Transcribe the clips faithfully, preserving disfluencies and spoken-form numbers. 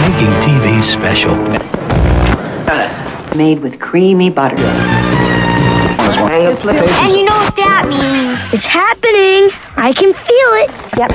making T V special. Made with creamy butter. And you know what that means. It's happening. I can feel it. Yep.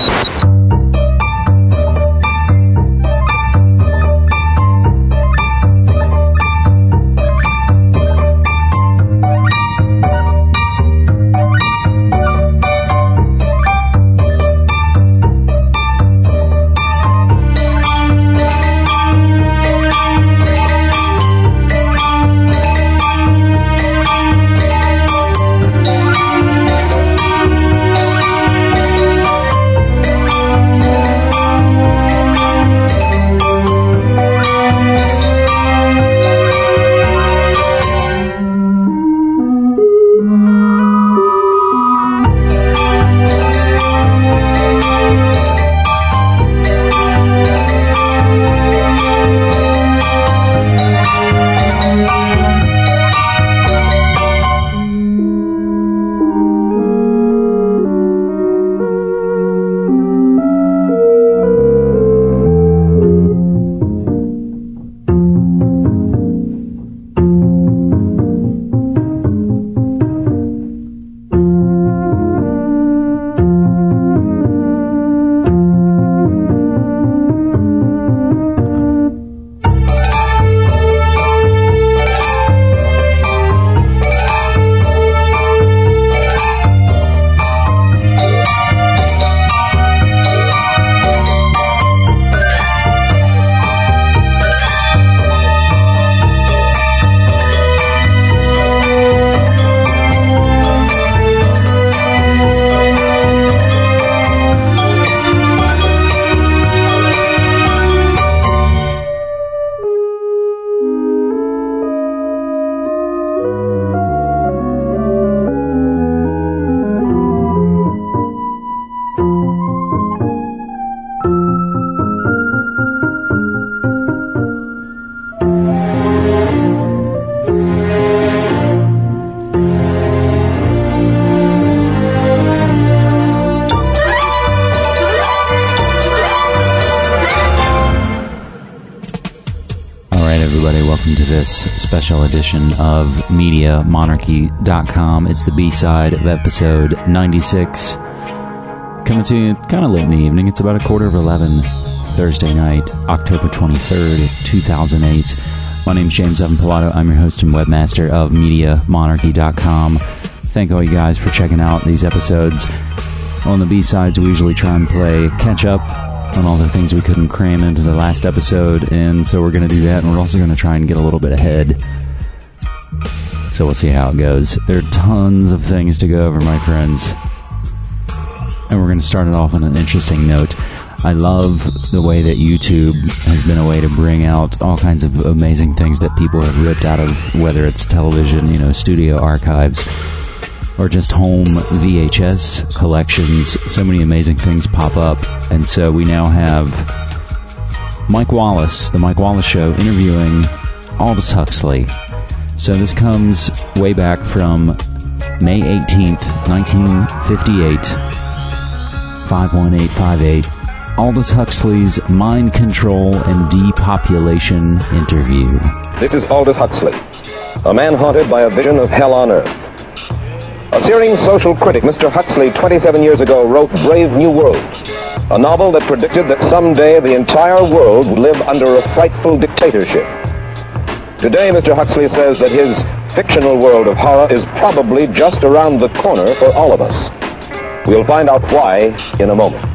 Welcome to this special edition of Media Monarchy dot com. It's the B-side of episode ninety-six. Coming to you kind of late in the evening. It's about a quarter of eleven, Thursday night, October twenty-third, two thousand eight. My name's James Evan Pilato. I'm your host and webmaster of Media Monarchy dot com. Thank all you guys for checking out these episodes. On the B-sides, we usually try and play catch-up on all the things we couldn't cram into the last episode, and so we're going to do that, and we're also going to try and get a little bit ahead. So we'll see how it goes. There are tons of things to go over, my friends. And we're going to start it off on an interesting note. I love the way that YouTube has been a way to bring out all kinds of amazing things that people have ripped out of, whether it's television, you know, studio archives, or just home V H S collections. So many amazing things pop up. And so we now have Mike Wallace, The Mike Wallace Show, interviewing Aldous Huxley. So this comes way back from May eighteenth, nineteen fifty-eight, five one eight five eight. Aldous Huxley's Mind Control and Depopulation interview. This is Aldous Huxley, a man haunted by a vision of hell on earth. A searing social critic, Mister Huxley, twenty-seven years ago, wrote Brave New World, a novel that predicted that someday the entire world would live under a frightful dictatorship. Today, Mister Huxley says that his fictional world of horror is probably just around the corner for all of us. We'll find out why in a moment.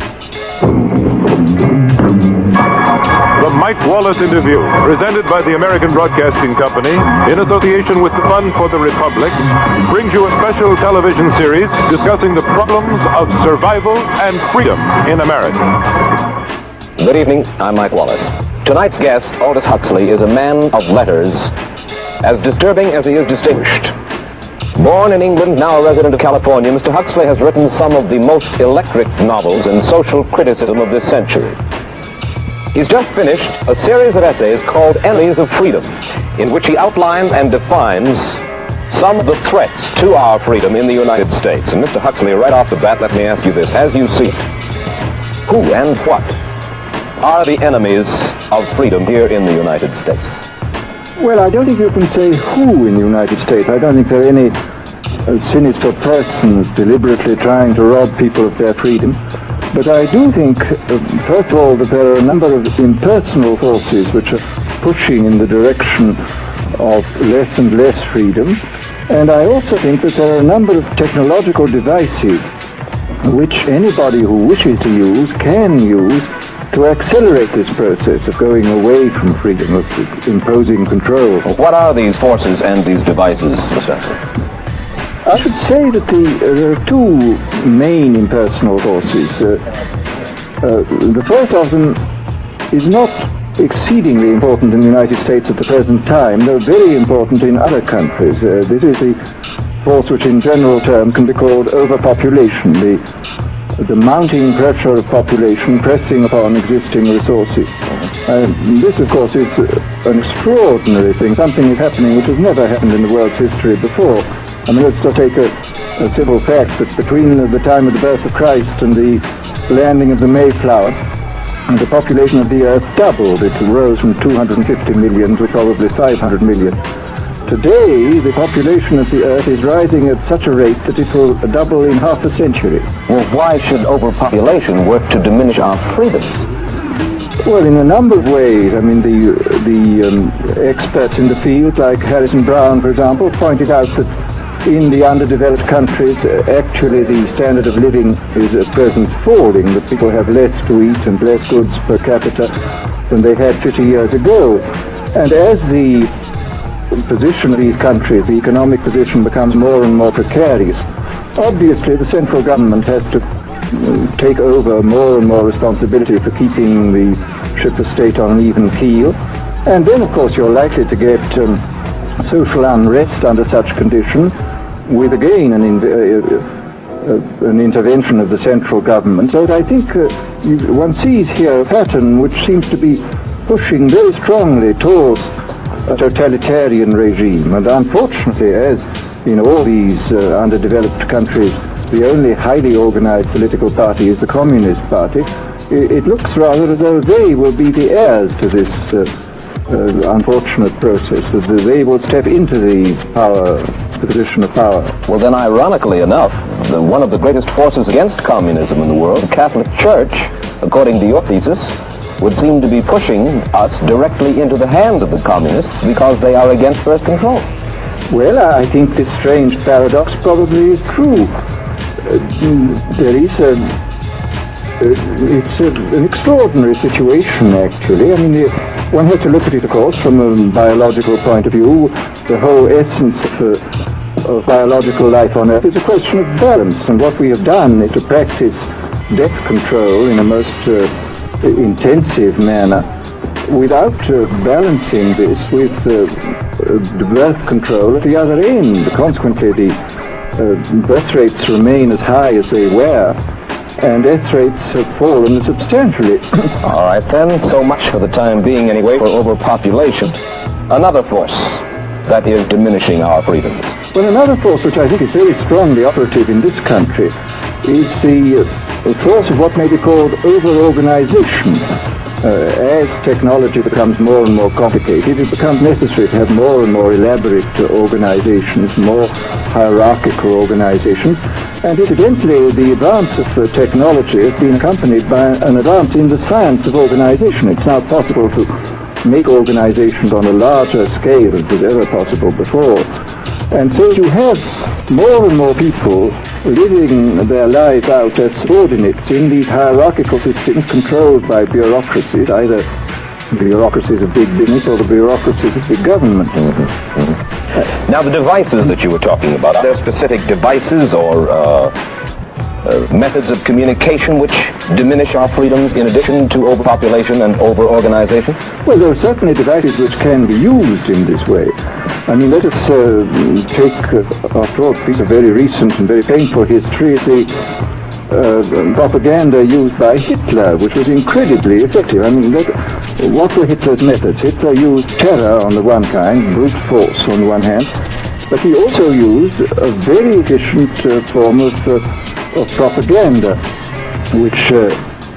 The Mike Wallace Interview, presented by the American Broadcasting Company in association with the Fund for the Republic, brings you a special television series discussing the problems of survival and freedom in America. Good evening, I'm Mike Wallace. Tonight's guest, Aldous Huxley, is a man of letters, as disturbing as he is distinguished. Born in England, now a resident of California, Mister Huxley has written some of the most electric novels in social criticism of this century. He's just finished a series of essays called Enemies of Freedom, in which he outlines and defines some of the threats to our freedom in the United States. And Mister Huxley, right off the bat, let me ask you this. As you see it, who and what are the enemies of freedom here in the United States? Well, I don't think you can say who in the United States. I don't think there are any uh, sinister persons deliberately trying to rob people of their freedom. But I do think, uh, first of all, that there are a number of impersonal forces which are pushing in the direction of less and less freedom. And I also think that there are a number of technological devices which anybody who wishes to use can use to accelerate this process of going away from freedom, of imposing control. What are these forces and these devices, Professor? I should say that the, uh, there are two main impersonal forces. Uh, uh, the first of them is not exceedingly important in the United States at the present time, though very important in other countries. Uh, this is the force which in general terms can be called overpopulation, the, the mounting pressure of population pressing upon existing resources. Uh, this, of course, is uh, an extraordinary thing. Something is happening which has never happened in the world's history before. I mean, let's just take a, a simple fact that between the time of the birth of Christ and the landing of the Mayflower, the population of the Earth doubled. It rose from two hundred fifty million to probably five hundred million. Today, the population of the Earth is rising at such a rate that it will double in half a century. Well, why should overpopulation work to diminish our freedoms? Well, in a number of ways. I mean, the the um, experts in the field, like Harrison Brown, for example, pointed out that in the underdeveloped countries, uh, actually the standard of living is at present falling, that people have less to eat and less goods per capita than they had fifty years ago. And as the position of these countries, the economic position, becomes more and more precarious, obviously the central government has to uh, take over more and more responsibility for keeping the ship of state on an even keel. And then, of course, you're likely to get um, social unrest under such conditions, with again an, in, uh, uh, an intervention of the central government. So I think uh, you, one sees here a pattern which seems to be pushing very strongly towards a totalitarian regime. And unfortunately, as in all these uh, underdeveloped countries, the only highly organized political party is the Communist Party, it, it looks rather as though they will be the heirs to this uh, uh, unfortunate process, that they will step into the power the position of power. Well, then, ironically enough, the, one of the greatest forces against communism in the world, the Catholic Church, according to your thesis, would seem to be pushing us directly into the hands of the communists because they are against birth control. Well, I think this strange paradox probably is true. Uh, there is a, uh, it's a, an extraordinary situation, actually. I mean, the, one has to look at it, of course, from a biological point of view. The whole essence of, uh, of biological life on Earth is a question of balance, and what we have done is to practice death control in a most uh, intensive manner without uh, balancing this with uh, uh, birth control at the other end. Consequently, the uh, birth rates remain as high as they were, and death rates have fallen substantially. All right, then, so much for the time being, anyway, for overpopulation. Another force that is diminishing our freedoms. Well, another force which I think is very strongly operative in this country is the uh, force of what may be called over-organization. Uh, as technology becomes more and more complicated, it becomes necessary to have more and more elaborate uh, organizations, more hierarchical organizations. And incidentally, the advance of uh, technology has been accompanied by an advance in the science of organization. It's now possible to make organizations on a larger scale than was ever possible before. And so you have more and more people living their lives out as subordinates in these hierarchical systems controlled by bureaucracies, either bureaucracies of big business or the bureaucracies of big government. Mm-hmm. Mm-hmm. Now, the devices that you were talking about, are there specific devices or uh, uh, methods of communication which diminish our freedoms in addition to overpopulation and over-organization? Well, there are certainly devices which can be used in this way. I mean, let us uh, take, uh, after all, a piece of very recent and very painful history, the uh, propaganda used by Hitler, which was incredibly effective. I mean, let, what were Hitler's methods? Hitler used terror on the one kind, brute force on the one hand, but he also used a very efficient uh, form of, uh, of propaganda, which uh,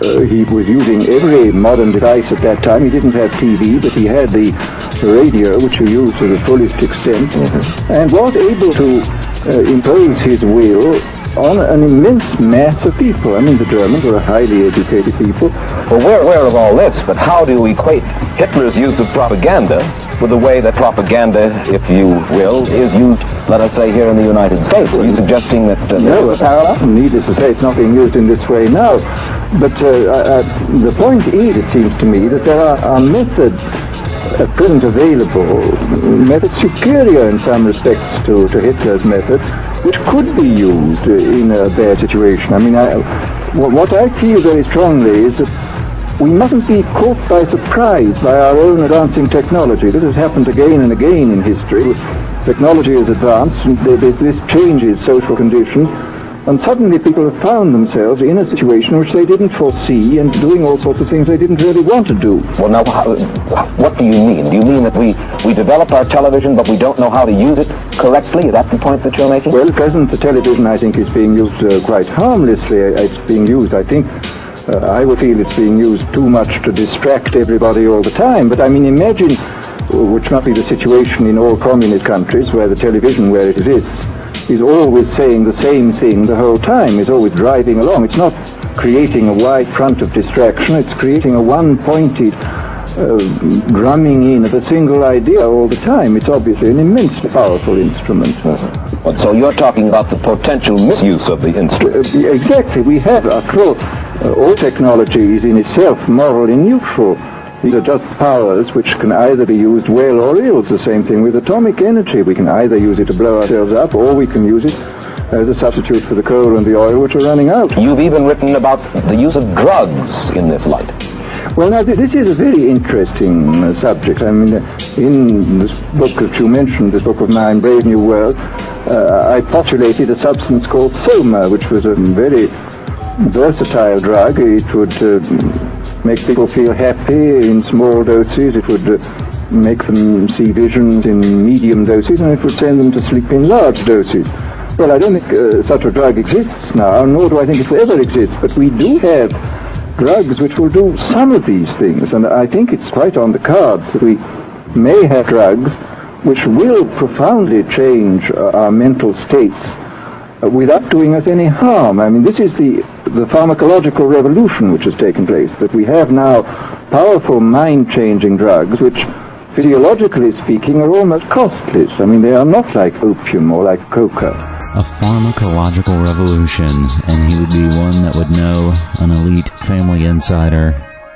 uh, he was using every modern device at that time. He didn't have T V, but he had the, the radio, which he used to the fullest extent, mm-hmm. and was able to uh, impose his will on an immense mass of people. I mean, the Germans were highly educated people. Well, we're aware of all this, but how do you equate Hitler's use of propaganda with the way that propaganda, if you will, is used, let us say, here in the United States? Are you suggesting that uh, no, there's a parallel? Needless to say, it's not being used in this way now. But uh, uh, the point is, it seems to me, that there are, are methods at present available, methods superior in some respects to, to Hitler's methods, which could be used in a bad situation. I mean, I, what I feel very strongly is that we mustn't be caught by surprise by our own advancing technology. This has happened again and again in history. Technology has advanced, and this changes social conditions, and suddenly people have found themselves in a situation which they didn't foresee and doing all sorts of things they didn't really want to do. Well, now, how, what do you mean? Do you mean that we, we develop our television, but we don't know how to use it correctly? Is that the point that you're making? Well, at present, the television, I think, is being used uh, quite harmlessly. It's being used, I think, uh, I would feel it's being used too much to distract everybody all the time. But, I mean, imagine, which must be the situation in all communist countries, where the television, where it exists, is always saying the same thing the whole time, is always driving along. It's not creating a wide front of distraction, it's creating a one-pointed uh, drumming in of a single idea all the time. It's obviously an immensely powerful instrument. Uh-huh. Well, so you're talking about the potential misuse of the instrument. Uh, exactly. We have, after all, uh, all technology is in itself morally neutral. These are just powers which can either be used well or ill. It's the same thing with atomic energy. We can either use it to blow ourselves up, or we can use it as a substitute for the coal and the oil which are running out. You've even written about the use of drugs in this light. Well, now, this is a very interesting uh, subject. I mean, uh, in this book that you mentioned, the book of mine, Brave New World, uh, I postulated a substance called soma, which was a very versatile drug. It would uh, make people feel happy in small doses. It would uh, make them see visions in medium doses, and it would send them to sleep in large doses. Well, I don't think uh, such a drug exists now, nor do I think it will ever exist, but we do have drugs which will do some of these things, and I think it's quite on the cards that we may have drugs which will profoundly change uh, our mental states uh, without doing us any harm. I mean, this is the the pharmacological revolution which has taken place, that we have now powerful mind-changing drugs which, physiologically speaking, are almost costless. I mean, they are not like opium or like coca. A pharmacological revolution, and he would be one that would know, an elite family insider,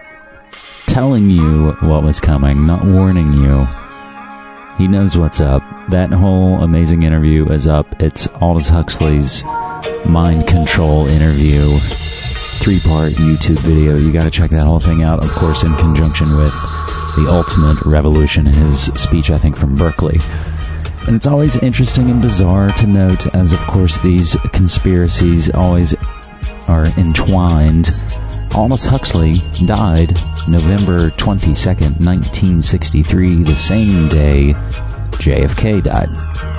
telling you what was coming, not warning you. He knows what's up. That whole amazing interview is up. It's Aldous Huxley's Mind Control interview, three-part YouTube video. You got to check that whole thing out, of course, in conjunction with The Ultimate Revolution, his speech, I think, from Berkeley. And it's always interesting and bizarre to note, as, of course, these conspiracies always are entwined. Aldous Huxley died November twenty-second, nineteen sixty-three, the same day J F K died.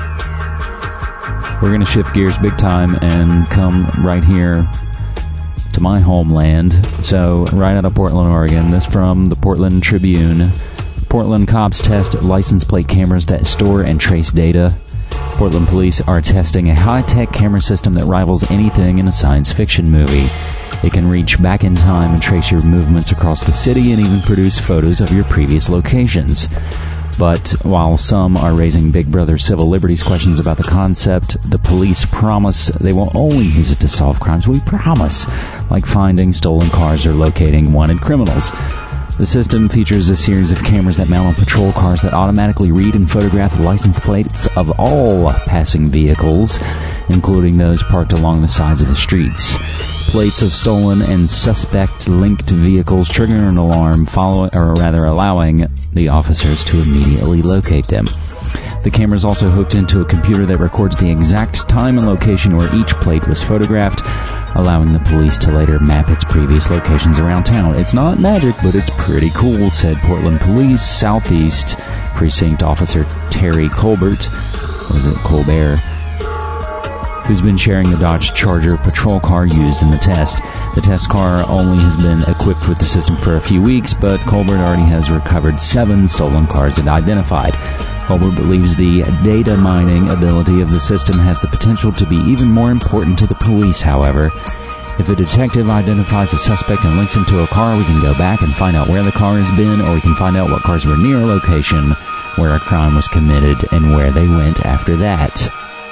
We're going to shift gears big time and come right here to my homeland. So, right out of Portland, Oregon. This from the Portland Tribune. Portland cops test license plate cameras that store and trace data. Portland police are testing a high-tech camera system that rivals anything in a science fiction movie. It can reach back in time and trace your movements across the city and even produce photos of your previous locations. But while some are raising Big Brother civil liberties questions about the concept, the police promise they will only use it to solve crimes. We promise, like finding stolen cars or locating wanted criminals. The system features a series of cameras that mount on patrol cars that automatically read and photograph the license plates of all passing vehicles, including those parked along the sides of the streets. Plates of stolen and suspect-linked vehicles trigger an alarm, follow, or rather allowing the officers to immediately locate them. The camera is also hooked into a computer that records the exact time and location where each plate was photographed, allowing the police to later map its previous locations around town. It's not magic, but it's pretty cool, said Portland Police Southeast Precinct Officer Terry Colbert. Or is it Colbert? who's been sharing the Dodge Charger patrol car used in the test. The test car only has been equipped with the system for a few weeks, but Colbert already has recovered seven stolen cars and identified. Colbert believes the data mining ability of the system has the potential to be even more important to the police, however. If a detective identifies a suspect and links him to a car, we can go back and find out where the car has been, or we can find out what cars were near a location where a crime was committed and where they went after that.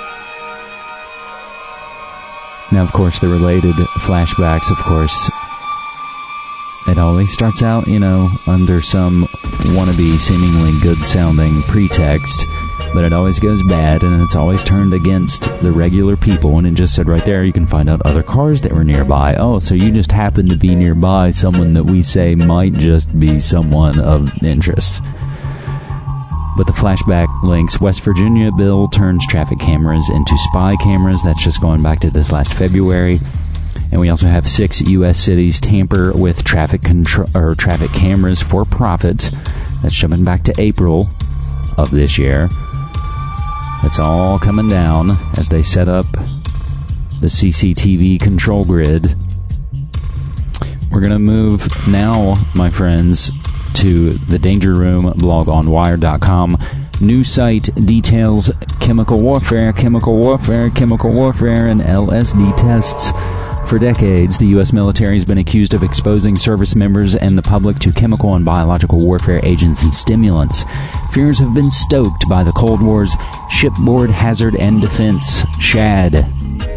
Now, of course, the related flashbacks, of course, it always starts out, you know, under some wannabe, seemingly good-sounding pretext, but it always goes bad, and it's always turned against the regular people, and it just said right there, you can find out other cars that were nearby. Oh, so you just happened to be nearby someone that we say might just be someone of interest. But the flashback links, West Virginia bill turns traffic cameras into spy cameras. That's just going back to this last February. And we also have six U S cities tamper with traffic control or traffic cameras for profit. That's jumping back to April of this year. It's all coming down as they set up the C C T V control grid. We're going to move now, my friends, to the Danger Room blog on Wired dot com. New site details chemical warfare, chemical warfare, chemical warfare, and L S D tests. For decades, the U S military has been accused of exposing service members and the public to chemical and biological warfare agents and stimulants. Fears have been stoked by the Cold War's Shipboard Hazard and Defense, SHAD.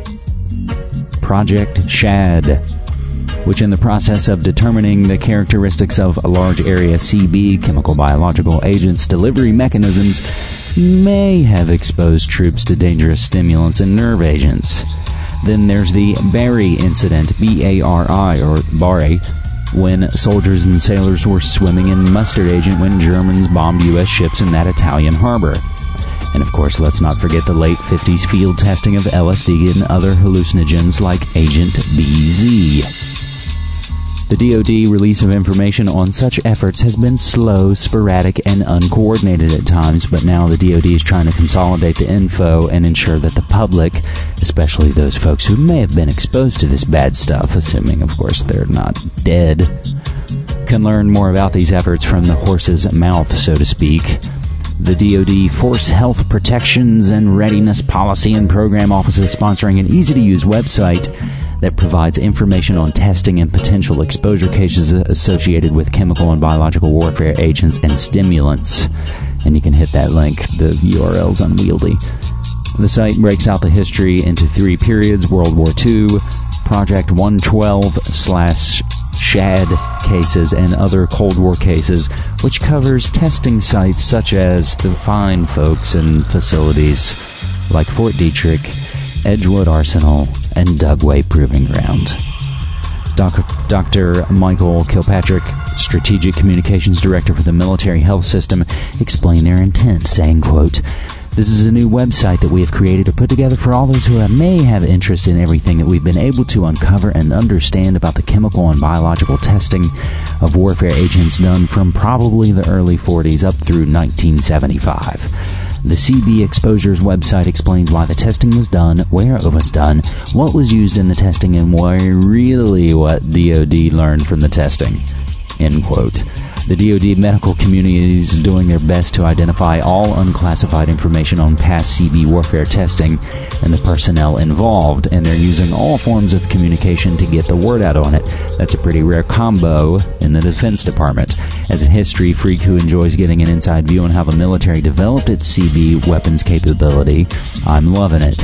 Project SHAD, which in the process of determining the characteristics of a large area C B, chemical biological agents, delivery mechanisms, may have exposed troops to dangerous stimulants and nerve agents. Then there's the Bari incident, B A R I, or Bari, when soldiers and sailors were swimming in mustard agent when Germans bombed U S ships in that Italian harbor. And of course, let's not forget the late fifties field testing of L S D and other hallucinogens like Agent B Z. The D O D release of information on such efforts has been slow, sporadic, and uncoordinated at times, but now the D O D is trying to consolidate the info and ensure that the public, especially those folks who may have been exposed to this bad stuff, assuming, of course, they're not dead, can learn more about these efforts from the horse's mouth, so to speak. The D O D Force Health Protections and Readiness Policy and Program Office is sponsoring an easy-to-use website that provides information on testing and potential exposure cases associated with chemical and biological warfare agents and stimulants. And you can hit that link. The U R L's unwieldy. The site breaks out the history into three periods: World War Two, Project one twelve slash SHAD cases, and other Cold War cases, which covers testing sites such as the fine folks and facilities like Fort Detrick, Edgewood Arsenal, and Dugway Proving Ground. Doc- Doctor Michael Kilpatrick, Strategic Communications Director for the Military Health System, explained their intent, saying, quote, "This is a new website that we have created to put together for all those who may have interest in everything that we've been able to uncover and understand about the chemical and biological testing of warfare agents done from probably the early forties up through nineteen seventy-five. The C B Exposures website explains why the testing was done, where it was done, what was used in the testing, and why really what D O D learned from the testing." End quote. The D O D medical community is doing their best to identify all unclassified information on past C B warfare testing and the personnel involved, and they're using all forms of communication to get the word out on it. That's a pretty rare combo in the Defense Department. As a history freak who enjoys getting an inside view on how the military developed its C B weapons capability, I'm loving it.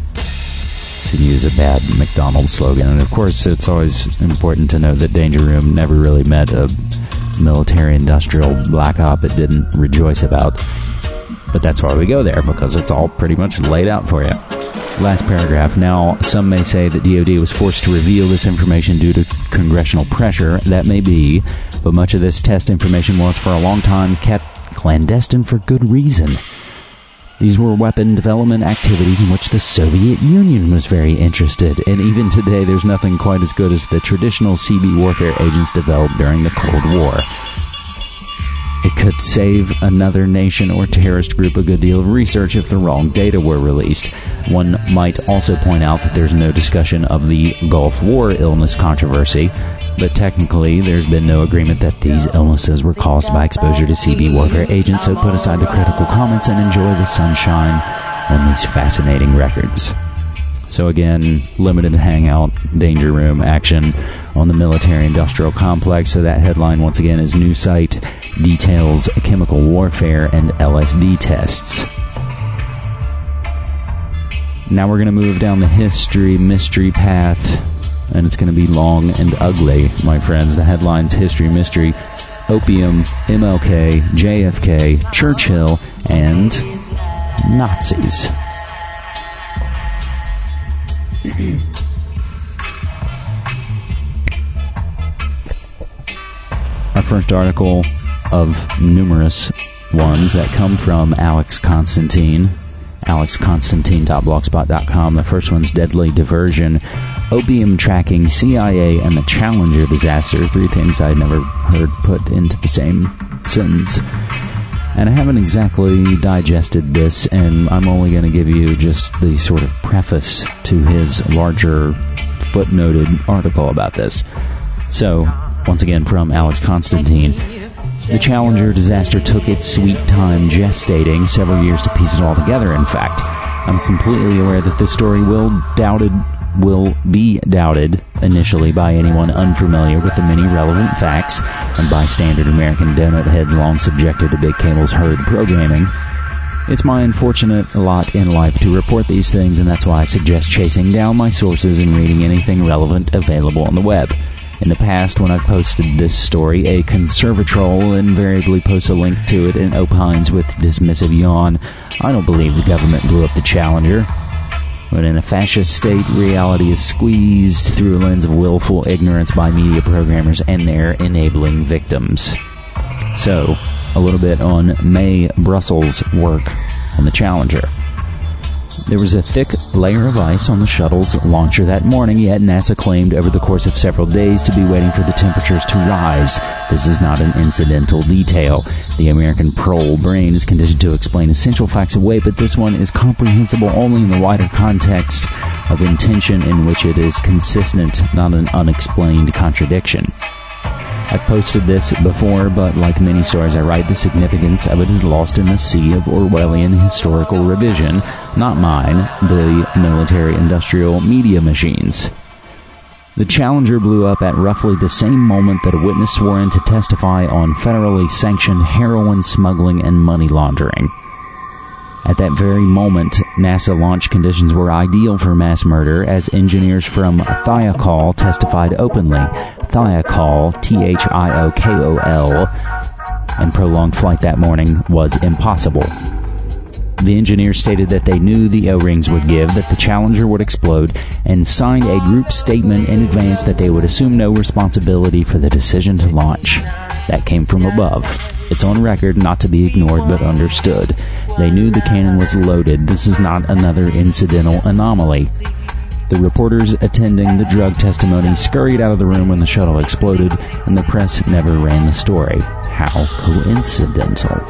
To use a bad McDonald's slogan. And of course, it's always important to note that Danger Room never really met a military-industrial black op it didn't rejoice about. But that's why we go there, because it's all pretty much laid out for you. Last paragraph. Now, some may say that D O D was forced to reveal this information due to congressional pressure. That may be, but much of this test information was for a long time kept clandestine for good reason. These were weapon development activities in which the Soviet Union was very interested, and even today there's nothing quite as good as the traditional C B warfare agents developed during the Cold War. It could save another nation or terrorist group a good deal of research if the wrong data were released. One might also point out that there's no discussion of the Gulf War illness controversy, but technically there's been no agreement that these illnesses were caused by exposure to C B warfare agents, so put aside the critical comments and enjoy the sunshine on these fascinating records. So again, limited hangout, danger room action on the military-industrial complex. So that headline, once again, is New Site Details Chemical Warfare and L S D Tests. Now we're going to move down the history mystery path, and it's going to be long and ugly, my friends. The headline's History Mystery: Opium, M L K, J F K, Churchill, and Nazis. Our first article of numerous ones that come from Alex Constantine, alex constantine dot blogspot dot com. The first one's Deadly Diversion, Opium Tracking, C I A, and the Challenger Disaster. Three things I'd never heard put into the same sentence. And I haven't exactly digested this, and I'm only going to give you just the sort of preface to his larger footnoted article about this. So, once again from Alex Constantine, the Challenger disaster took its sweet time gestating, several years to piece it all together, in fact. I'm completely aware that this story will doubted will be doubted initially by anyone unfamiliar with the many relevant facts, and by standard American donut heads long subjected to big cable's herd programming. It's my unfortunate lot in life to report these things, and that's why I suggest chasing down my sources and reading anything relevant available on the web. In the past, when I've posted this story, a conservatrol invariably posts a link to it and opines with dismissive yawn, "I don't believe the government blew up the Challenger." But in a fascist state, reality is squeezed through a lens of willful ignorance by media programmers and their enabling victims. So, a little bit on Mae Brussels' work on the Challenger. There was a thick layer of ice on the shuttle's launcher that morning, yet NASA claimed over the course of several days to be waiting for the temperatures to rise. This is not an incidental detail. The American prole brain is conditioned to explain essential facts away, but this one is comprehensible only in the wider context of intention in which it is consistent, not an unexplained contradiction. I've posted this before, but like many stories I write, the significance of it is lost in the sea of Orwellian historical revision, not mine, the military-industrial media machines. The Challenger blew up at roughly the same moment that a witness swore in to testify on federally sanctioned heroin smuggling and money laundering. At that very moment, NASA launch conditions were ideal for mass murder, as engineers from Thiokol testified openly. Thiokol, T H I O K O L, and prolonged flight that morning was impossible. The engineers stated that they knew the O-rings would give, that the Challenger would explode, and signed a group statement in advance that they would assume no responsibility for the decision to launch. That came from above. It's on record, not to be ignored but understood. They knew the cannon was loaded. This is not another incidental anomaly. The reporters attending the drug testimony scurried out of the room when the shuttle exploded, and the press never ran the story. How coincidental.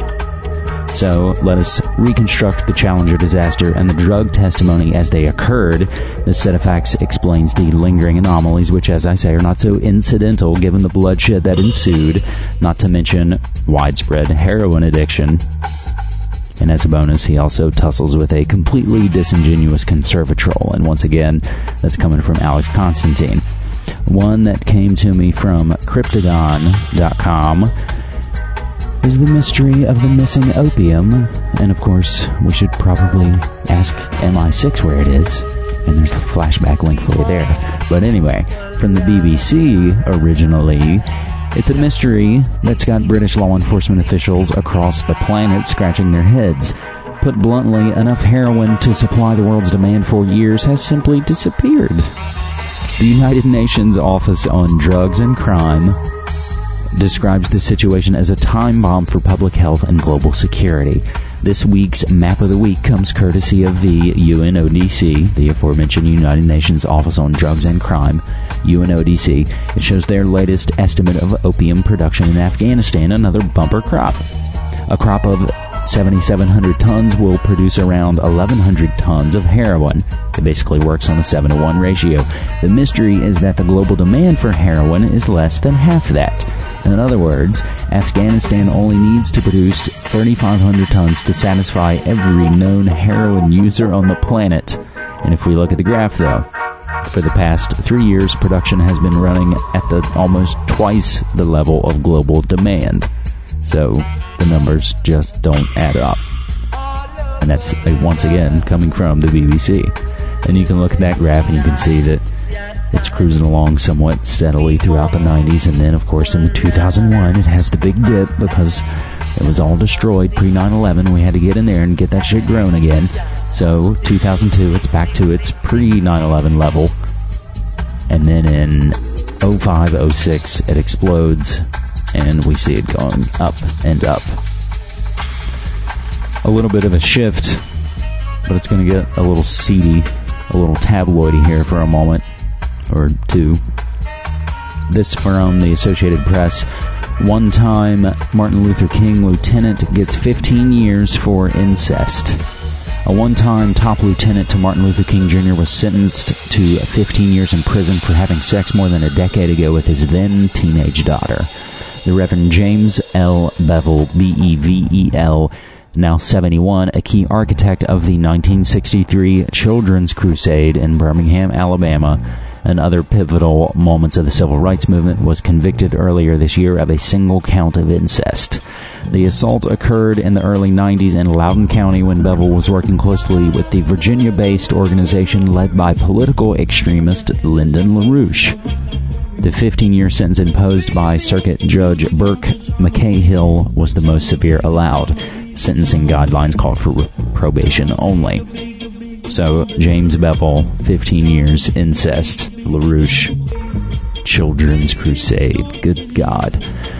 So, let us reconstruct the Challenger disaster and the drug testimony as they occurred. This set of facts explains the lingering anomalies, which, as I say, are not so incidental given the bloodshed that ensued, not to mention widespread heroin addiction. And as a bonus, he also tussles with a completely disingenuous conservatrol. And once again, that's coming from Alex Constantine. One that came to me from Cryptodon dot com is the mystery of the missing opium. And of course, we should probably ask M I six where it is. And there's a flashback link for you there. But anyway, from the B B C originally, it's a mystery that's got British law enforcement officials across the planet scratching their heads. Put bluntly, enough heroin to supply the world's demand for years has simply disappeared. The United Nations Office on Drugs and Crime describes the situation as a time bomb for public health and global security. This week's Map of the Week comes courtesy of the U N O D C, the aforementioned United Nations Office on Drugs and Crime, U N O D C. It shows their latest estimate of opium production in Afghanistan, another bumper crop. A crop of seventy-seven hundred tons will produce around eleven hundred tons of heroin. It basically works on a seven to one ratio. The mystery is that the global demand for heroin is less than half that. In other words, Afghanistan only needs to produce thirty-five hundred tons to satisfy every known heroin user on the planet. And if we look at the graph, though, for the past three years, production has been running at the almost twice the level of global demand. So the numbers just don't add up. And that's, once again, coming from the B B C. And you can look at that graph and you can see that it's cruising along somewhat steadily throughout the nineties. And then, of course, in the two thousand one, it has the big dip because it was all destroyed pre nine eleven. We had to get in there and get that shit growing again. So two thousand two, it's back to its pre nine eleven level. And then in oh five oh six, it explodes. And we see it going up and up. A little bit of a shift, but it's going to get a little seedy, a little tabloidy here for a moment or two. This from the Associated Press. One-time Martin Luther King lieutenant gets fifteen years for incest. A one-time top lieutenant to Martin Luther King Junior was sentenced to fifteen years in prison for having sex more than a decade ago with his then teenage daughter. The Reverend James L. Bevel, B E V E L, now seventy-one, a key architect of the nineteen sixty-three Children's Crusade in Birmingham, Alabama, and other pivotal moments of the civil rights movement, was convicted earlier this year of a single count of incest. The assault occurred in the early nineties in Loudoun County when Bevel was working closely with the Virginia-based organization led by political extremist Lyndon LaRouche. The fifteen-year sentence imposed by Circuit Judge Burke McCahill was the most severe allowed. Sentencing guidelines called for probation only. So, James Bevel, fifteen years, incest, LaRouche, Children's Crusade. Good God.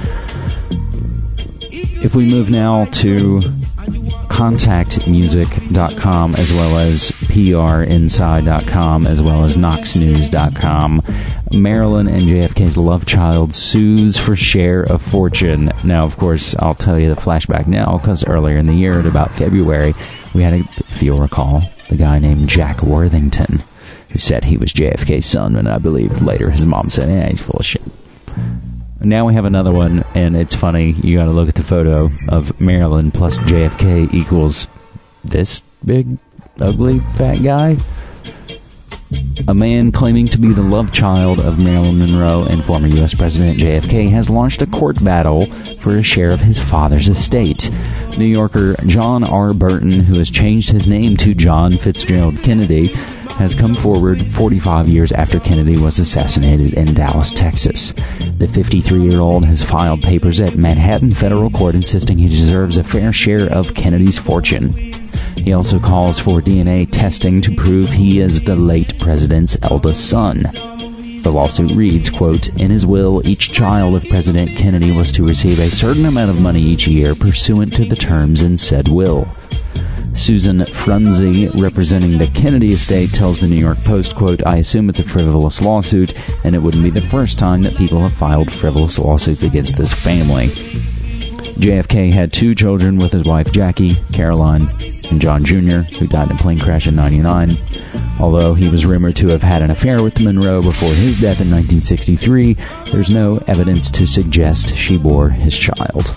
If we move now to contact music dot com as well as P R inside dot com as well as Knox News dot com, Marilyn and J F K's love child sues for share of fortune. Now, of course, I'll tell you the flashback now because earlier in the year, at about February, we had, a, if you'll recall, the guy named Jack Worthington who said he was J F K's son, and I believe later his mom said, yeah, he's full of shit. Now we have another one, and it's funny. You got to look at the photo of Marilyn plus J F K equals this big, ugly, fat guy. A man claiming to be the love child of Marilyn Monroe and former U S President J F K has launched a court battle for a share of his father's estate. New Yorker John R. Burton, who has changed his name to John Fitzgerald Kennedy, has come forward forty-five years after Kennedy was assassinated in Dallas, Texas. The fifty-three-year-old has filed papers at Manhattan Federal Court insisting he deserves a fair share of Kennedy's fortune. He also calls for D N A testing to prove he is the late president's eldest son. The lawsuit reads, quote, in his will, each child of President Kennedy was to receive a certain amount of money each year pursuant to the terms in said will. Susan Frunze, representing the Kennedy estate, tells the New York Post, quote, I assume it's a frivolous lawsuit, and it wouldn't be the first time that people have filed frivolous lawsuits against this family. J F K had two children with his wife Jackie, Caroline, and John Junior, who died in a plane crash in ninety-nine. Although he was rumored to have had an affair with Monroe before his death in nineteen sixty-three, there's no evidence to suggest she bore his child.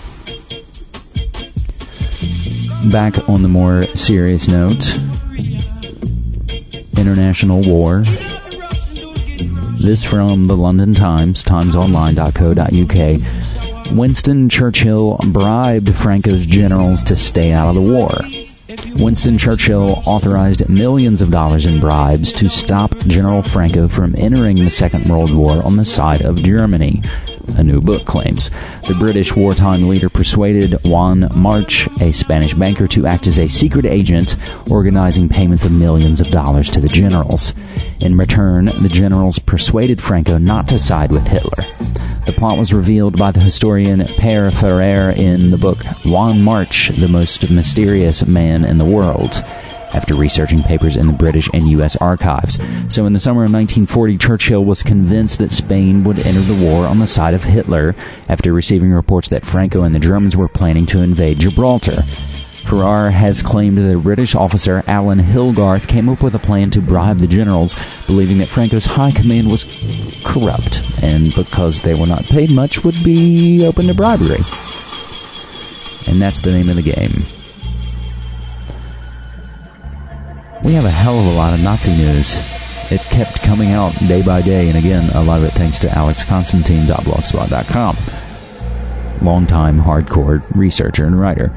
Back on the more serious note, international war. This from the London Times, times online dot co dot uk. Winston Churchill bribed Franco's generals to stay out of the war. Winston Churchill authorized millions of dollars in bribes to stop General Franco from entering the Second World War on the side of Germany, a new book claims. The British wartime leader persuaded Juan March, a Spanish banker, to act as a secret agent, organizing payments of millions of dollars to the generals. In return, the generals persuaded Franco not to side with Hitler. The plot was revealed by the historian Per Ferrer in the book Juan March, the Most Mysterious Man in the World, after researching papers in the British and U S archives. So in the summer of nineteen forty, Churchill was convinced that Spain would enter the war on the side of Hitler after receiving reports that Franco and the Germans were planning to invade Gibraltar. Farrar has claimed that British officer Alan Hilgarth came up with a plan to bribe the generals, believing that Franco's high command was corrupt, and because they were not paid much, would be open to bribery. And that's the name of the game. We have a hell of a lot of Nazi news. It kept coming out day by day, and again, a lot of it thanks to alex constantine dot blogspot dot com. Longtime hardcore researcher and writer.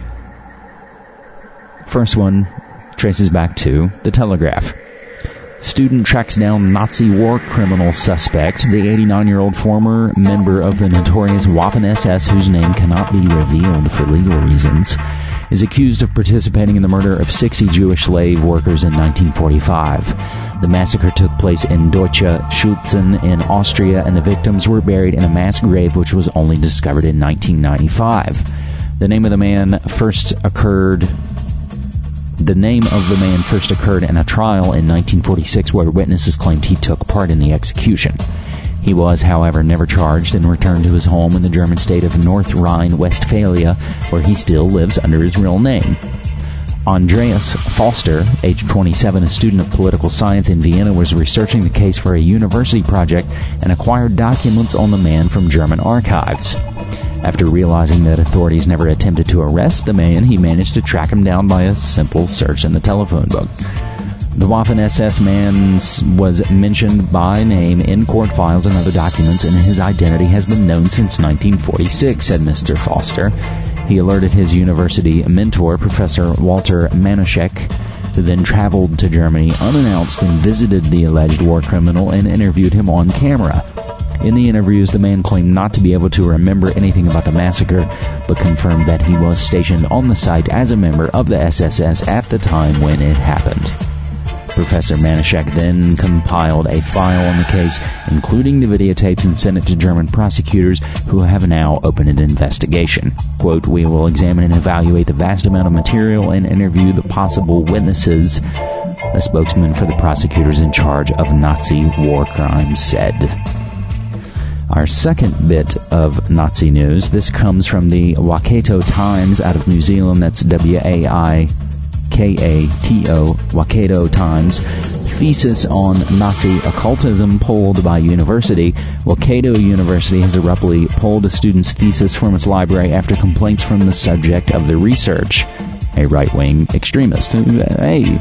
First one traces back to The Telegraph. Student tracks down Nazi war criminal suspect. The eighty-nine-year-old former member of the notorious Waffen-S S, whose name cannot be revealed for legal reasons, is accused of participating in the murder of sixty Jewish slave workers in nineteen forty-five. The massacre took place in Deutsche Schützen in Austria, and the victims were buried in a mass grave which was only discovered in nineteen ninety-five. The name of the man first occurred... The name of the man first occurred in a trial in nineteen forty-six where witnesses claimed he took part in the execution. He was, however, never charged and returned to his home in the German state of North Rhine-Westphalia, where he still lives under his real name. Andreas Foster, age twenty-seven, a student of political science in Vienna, was researching the case for a university project and acquired documents on the man from German archives. After realizing that authorities never attempted to arrest the man, he managed to track him down by a simple search in the telephone book. The Waffen-S S man was mentioned by name in court files and other documents, and his identity has been known since nineteen forty-six, said Mister Foster. He alerted his university mentor, Professor Walter Manoschek, who then traveled to Germany unannounced and visited the alleged war criminal and interviewed him on camera. In the interviews, the man claimed not to be able to remember anything about the massacre, but confirmed that he was stationed on the site as a member of the S S S at the time when it happened. Professor Manoschek then compiled a file on the case, including the videotapes, and sent it to German prosecutors, who have now opened an investigation. Quote, "We will examine and evaluate the vast amount of material and interview the possible witnesses," a spokesman for the prosecutors in charge of Nazi war crimes said. Our second bit of Nazi news, this comes from the Waikato Times out of New Zealand. That's W A I K A T O, Waikato Times. Thesis on Nazi occultism pulled by university. Waikato University has abruptly pulled a student's thesis from its library after complaints from the subject of the research, a right-wing extremist. Hey...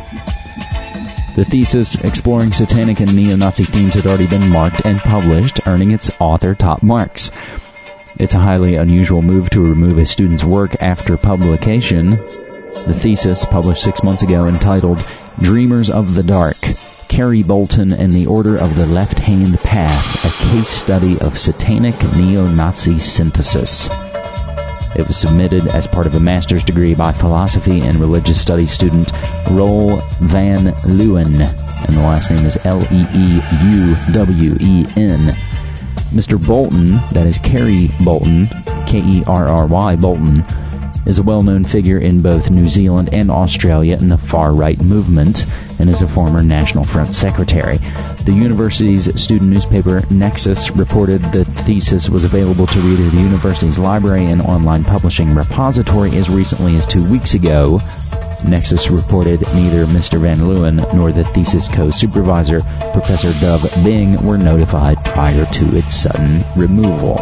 The thesis, exploring satanic and neo-Nazi themes, had already been marked and published, earning its author top marks. It's a highly unusual move to remove a student's work after publication. The thesis, published six months ago, entitled Dreamers of the Dark, Carrie Bolton and the Order of the Left-Hand Path, a case study of satanic neo-Nazi synthesis. It was submitted as part of a master's degree by philosophy and religious studies student Roel van Leeuwen, and the last name is L E E U W E N. Mister Bolton, that is Carrie Bolton, K E R R Y Bolton, is a well-known figure in both New Zealand and Australia in the far-right movement, and is a former National Front secretary. The university's student newspaper, Nexus, reported the thesis was available to read at the university's library and online publishing repository as recently as two weeks ago. Nexus reported neither Mister Van Leeuwen nor the thesis co-supervisor, Professor Dov Bing, were notified prior to its sudden removal.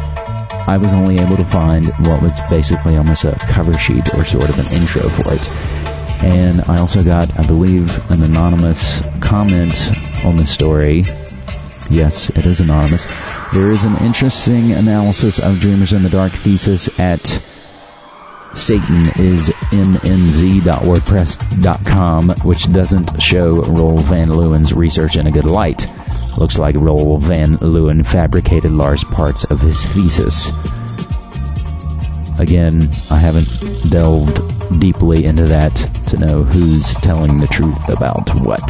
I was only able to find what was basically almost a cover sheet or sort of an intro for it. And I also got, I believe, an anonymous comment on the story. Yes, it is anonymous. There is an interesting analysis of Dreamers in the Dark thesis at Satan is M N Z dot wordpress dot com, which doesn't show Roel van Leeuwen's research in a good light. Looks like Roel van Leeuwen fabricated large parts of his thesis. Again, I haven't delved deeply into that to know who's telling the truth about what.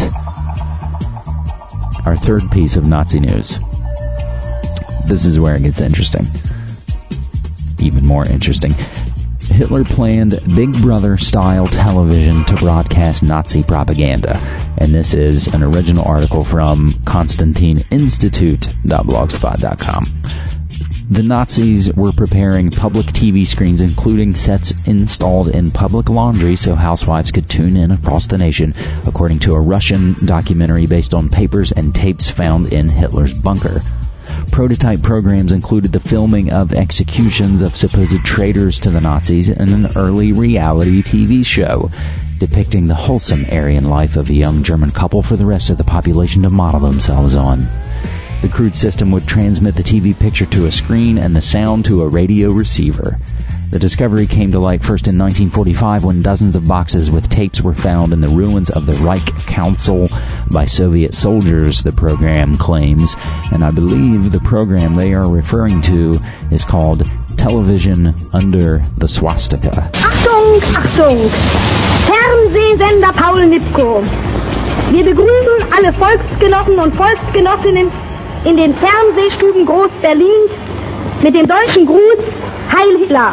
Our third piece of Nazi news. This is where it gets interesting. Even more interesting. Hitler planned Big Brother-style television to broadcast Nazi propaganda. And this is an original article from Constantine Institute dot blogspot dot com. The Nazis were preparing public T V screens, including sets installed in public laundry so housewives could tune in across the nation, according to a Russian documentary based on papers and tapes found in Hitler's bunker. Prototype programs included the filming of executions of supposed traitors to the Nazis and an early reality T V show depicting the wholesome Aryan life of a young German couple for the rest of the population to model themselves on. The crude system would transmit the T V picture to a screen and the sound to a radio receiver. The discovery came to light first in nineteen forty-five when dozens of boxes with tapes were found in the ruins of the Reich Council by Soviet soldiers, the program claims, and I believe the program they are referring to is called Television Under the Swastika. Achtung, Achtung! Fernsehsender Paul Nipkow. Wir begrüßen alle Volksgenossen und Volksgenossinnen in den Fernsehstuben Groß-Berlins mit dem deutschen Gruß Heil Hitler.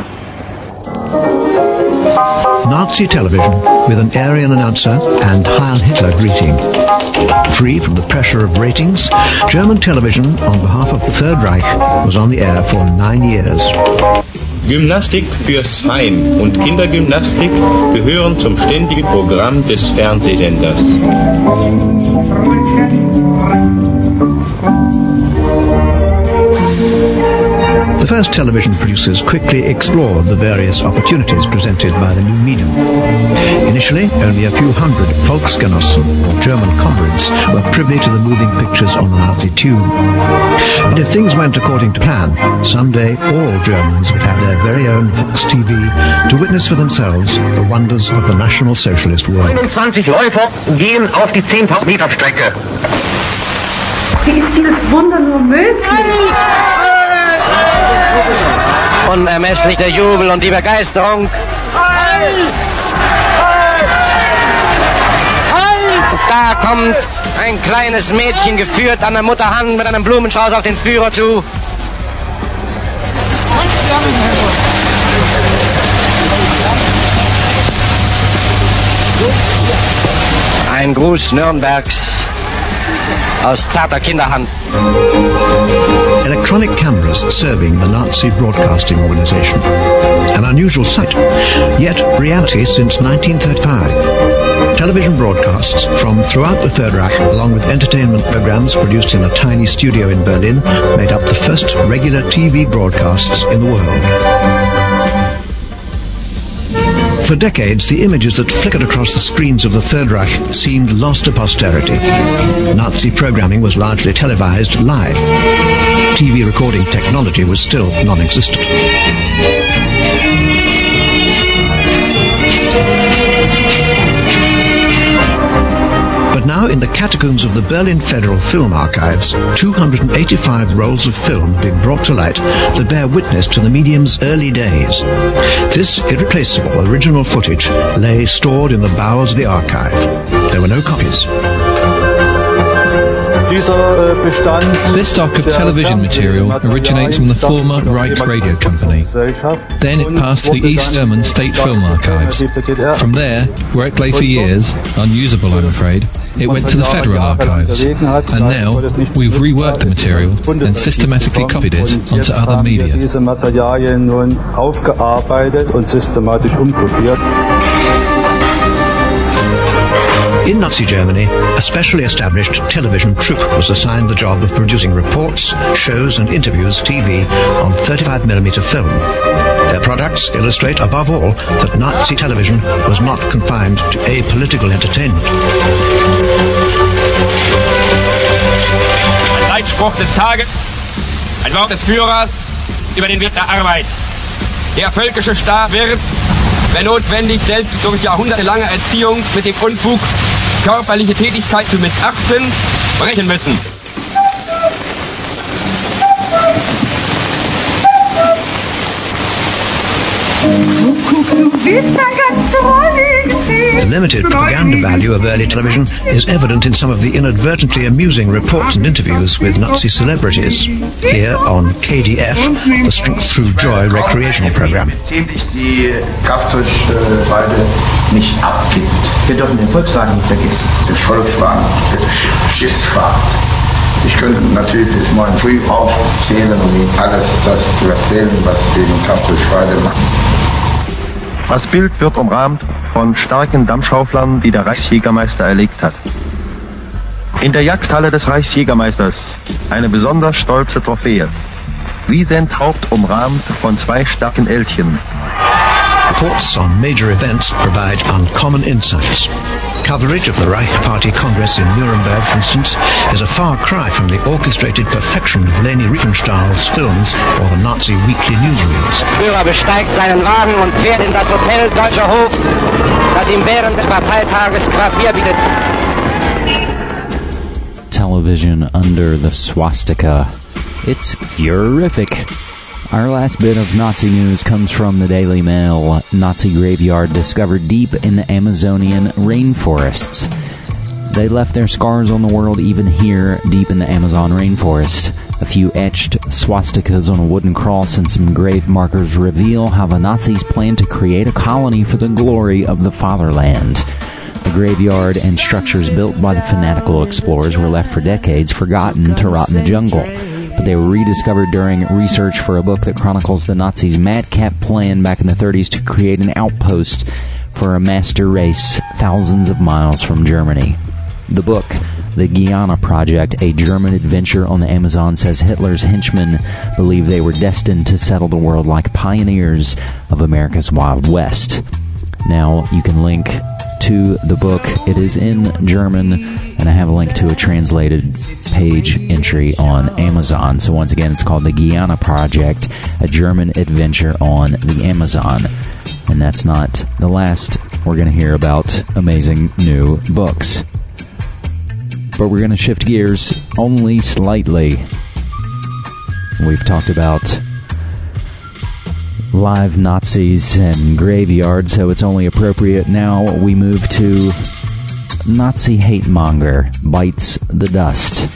Nazi television with an Aryan announcer and Heil Hitler greeting. Free from the pressure of ratings, German television on behalf of the Third Reich was on the air for nine years. Gymnastik fürs Heim und Kindergymnastik gehören zum ständigen Programm des Fernsehsenders. The first television producers quickly explored the various opportunities presented by the new medium. Initially, only a few hundred Volksgenossen, or German comrades, were privy to the moving pictures on the Nazi tune. But if things went according to plan, someday all Germans would have their very own Vox T V to witness for themselves the wonders of the National Socialist world. einundzwanzig Läufer gehen auf die zehntausend Meter Strecke. Wie ist dieses Wunder nur möglich? Unermesslich der Jubel und die Begeisterung. Und da kommt ein kleines Mädchen geführt an der Mutterhand mit einem Blumenstrauß auf den Führer zu. Ein Gruß Nürnbergs aus zarter Kinderhand. Electronic cameras serving the Nazi Broadcasting Organization. An unusual sight, yet reality since nineteen thirty-five. Television broadcasts from throughout the Third Reich, along with entertainment programs produced in a tiny studio in Berlin, made up the first regular T V broadcasts in the world. For decades, the images that flickered across the screens of the Third Reich seemed lost to posterity. Nazi programming was largely televised live. T V recording technology was still non-existent. But now, in the catacombs of the Berlin Federal Film Archives, two hundred eighty-five rolls of film have been brought to light that bear witness to the medium's early days. This irreplaceable original footage lay stored in the bowels of the archive. There were no copies. This stock of television material originates from the former Reich Radio Company. Then it passed to the East German State Film Archives. From there, where it lay for years, unusable I'm afraid, it went to the Federal Archives. And now, we've reworked the material and systematically copied it onto other media. In Nazi Germany, a specially established television troupe was assigned the job of producing reports, shows and interviews T V on thirty-five millimeter film. Their products illustrate above all that Nazi television was not confined to apolitical entertainment. Ein Leitspruch des Tages, ein Wort des Führers über den Wert der Arbeit. Der völkische Staat wird, wenn notwendig, selbst durch jahrhundertelange Erziehung mit dem Unfug, körperliche Tätigkeit zu missachten, brechen müssen. The limited propaganda value of early television is evident in some of the inadvertently amusing reports and interviews with Nazi celebrities. Here on K D F, the Strength Through Joy recreational program. Die Kraftwerksbeide nicht abgibt. Wir dürfen den Volkswagen nicht vergessen. Den Volkswagen, die Schifffahrt. Ich könnte natürlich bis morgen früh aufzählen, um Ihnen alles das zu erzählen, was wir in Kastrop-Schweide machen. Das Bild wird umrahmt von starken Dammschauflern, die der Reichsjägermeister erlegt hat. In der Jagdhalle des Reichsjägermeisters eine besonders stolze Trophäe. Wiesenthaupt umrahmt von zwei starken Elchen. Reports on major events provide uncommon insights. Coverage of the Reich Party Congress in Nuremberg, for instance, is a far cry from the orchestrated perfection of Leni Riefenstahl's films or the Nazi weekly newsreels. Führer besteigt seinen Wagen und fährt in das Hotel Deutscher Hof, das ihm während des Parteitages Quartier bietet. Television under the swastika. It's furific. Our last bit of Nazi news comes from the Daily Mail. Nazi graveyard discovered deep in the Amazonian rainforests. They left their scars on the world even here, deep in the Amazon rainforest. A few etched swastikas on a wooden cross and some grave markers reveal how the Nazis planned to create a colony for the glory of the fatherland. The graveyard and structures built by the fanatical explorers were left for decades forgotten to rot in the jungle. But they were rediscovered during research for a book that chronicles the Nazis' madcap plan back in the thirties to create an outpost for a master race thousands of miles from Germany. The book, The Guiana Project, a German adventure on the Amazon, says Hitler's henchmen believed they were destined to settle the world like pioneers of America's Wild West. Now, you can link to the book. It is in German, and I have a link to a translated page entry on Amazon. So once again, it's called The Guiana Project, a German adventure on the Amazon. And that's not the last we're going to hear about amazing new books. But we're going to shift gears only slightly. We've talked about live Nazis and graveyards, so it's only appropriate now we move to Nazi hate monger bites the dust.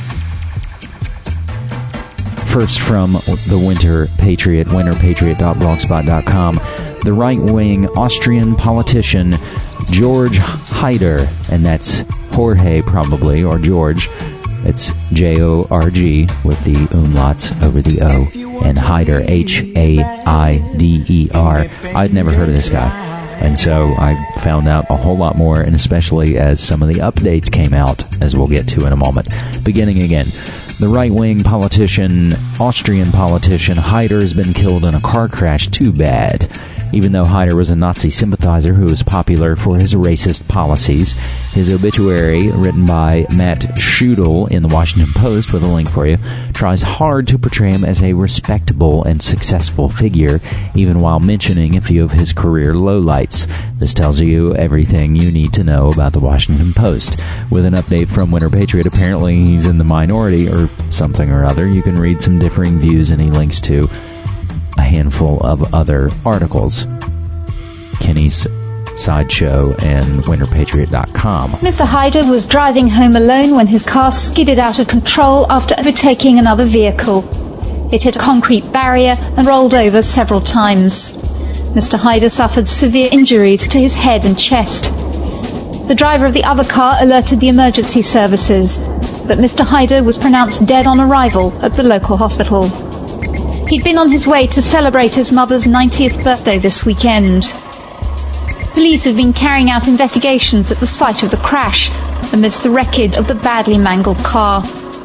First from the Winter Patriot, winter patriot dot blogspot dot com, the right-wing Austrian politician George Haider, and that's Jorge probably, or George. It's J O R G with the umlauts over the O, and Haider, H A I D E R. I'd never heard of this guy, and so I found out a whole lot more, and especially as some of the updates came out, as we'll get to in a moment. Beginning again, the right-wing politician, Austrian politician Haider has been killed in a car crash. Too bad. Even though Haider was a Nazi sympathizer who was popular for his racist policies, his obituary, written by Matt Schudel in the Washington Post, with a link for you, tries hard to portray him as a respectable and successful figure, even while mentioning a few of his career lowlights. This tells you everything you need to know about the Washington Post. With an update from Winter Patriot, apparently he's in the minority or something or other. You can read some differing views, and he links to a handful of other articles. Kenny's Sideshow and winter patriot dot com. Mister Haider was driving home alone when his car skidded out of control after overtaking another vehicle. It hit a concrete barrier and rolled over several times. Mister Haider suffered severe injuries to his head and chest. The driver of the other car alerted the emergency services, but Mister Haider was pronounced dead on arrival at the local hospital. He'd been on his way to celebrate his mother's ninetieth birthday this weekend. Police have been carrying out investigations at the site of the crash, amidst the wreckage of the badly mangled car.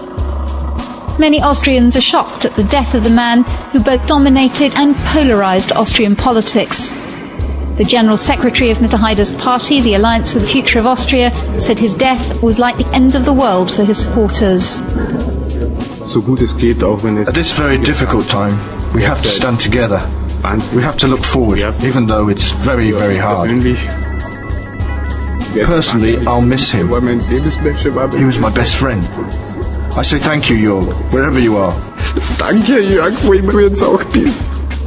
Many Austrians are shocked at the death of the man who both dominated and polarized Austrian politics. The General Secretary of Mister Haider's party, the Alliance for the Future of Austria, said his death was like the end of the world for his supporters. At this very difficult time, we have to stand together. We have to look forward, even though it's very, very hard. Personally, I'll miss him. He was my best friend. I say thank you, Jörg, wherever you are. Danke, Jörg, wo immer du jetzt auch bist.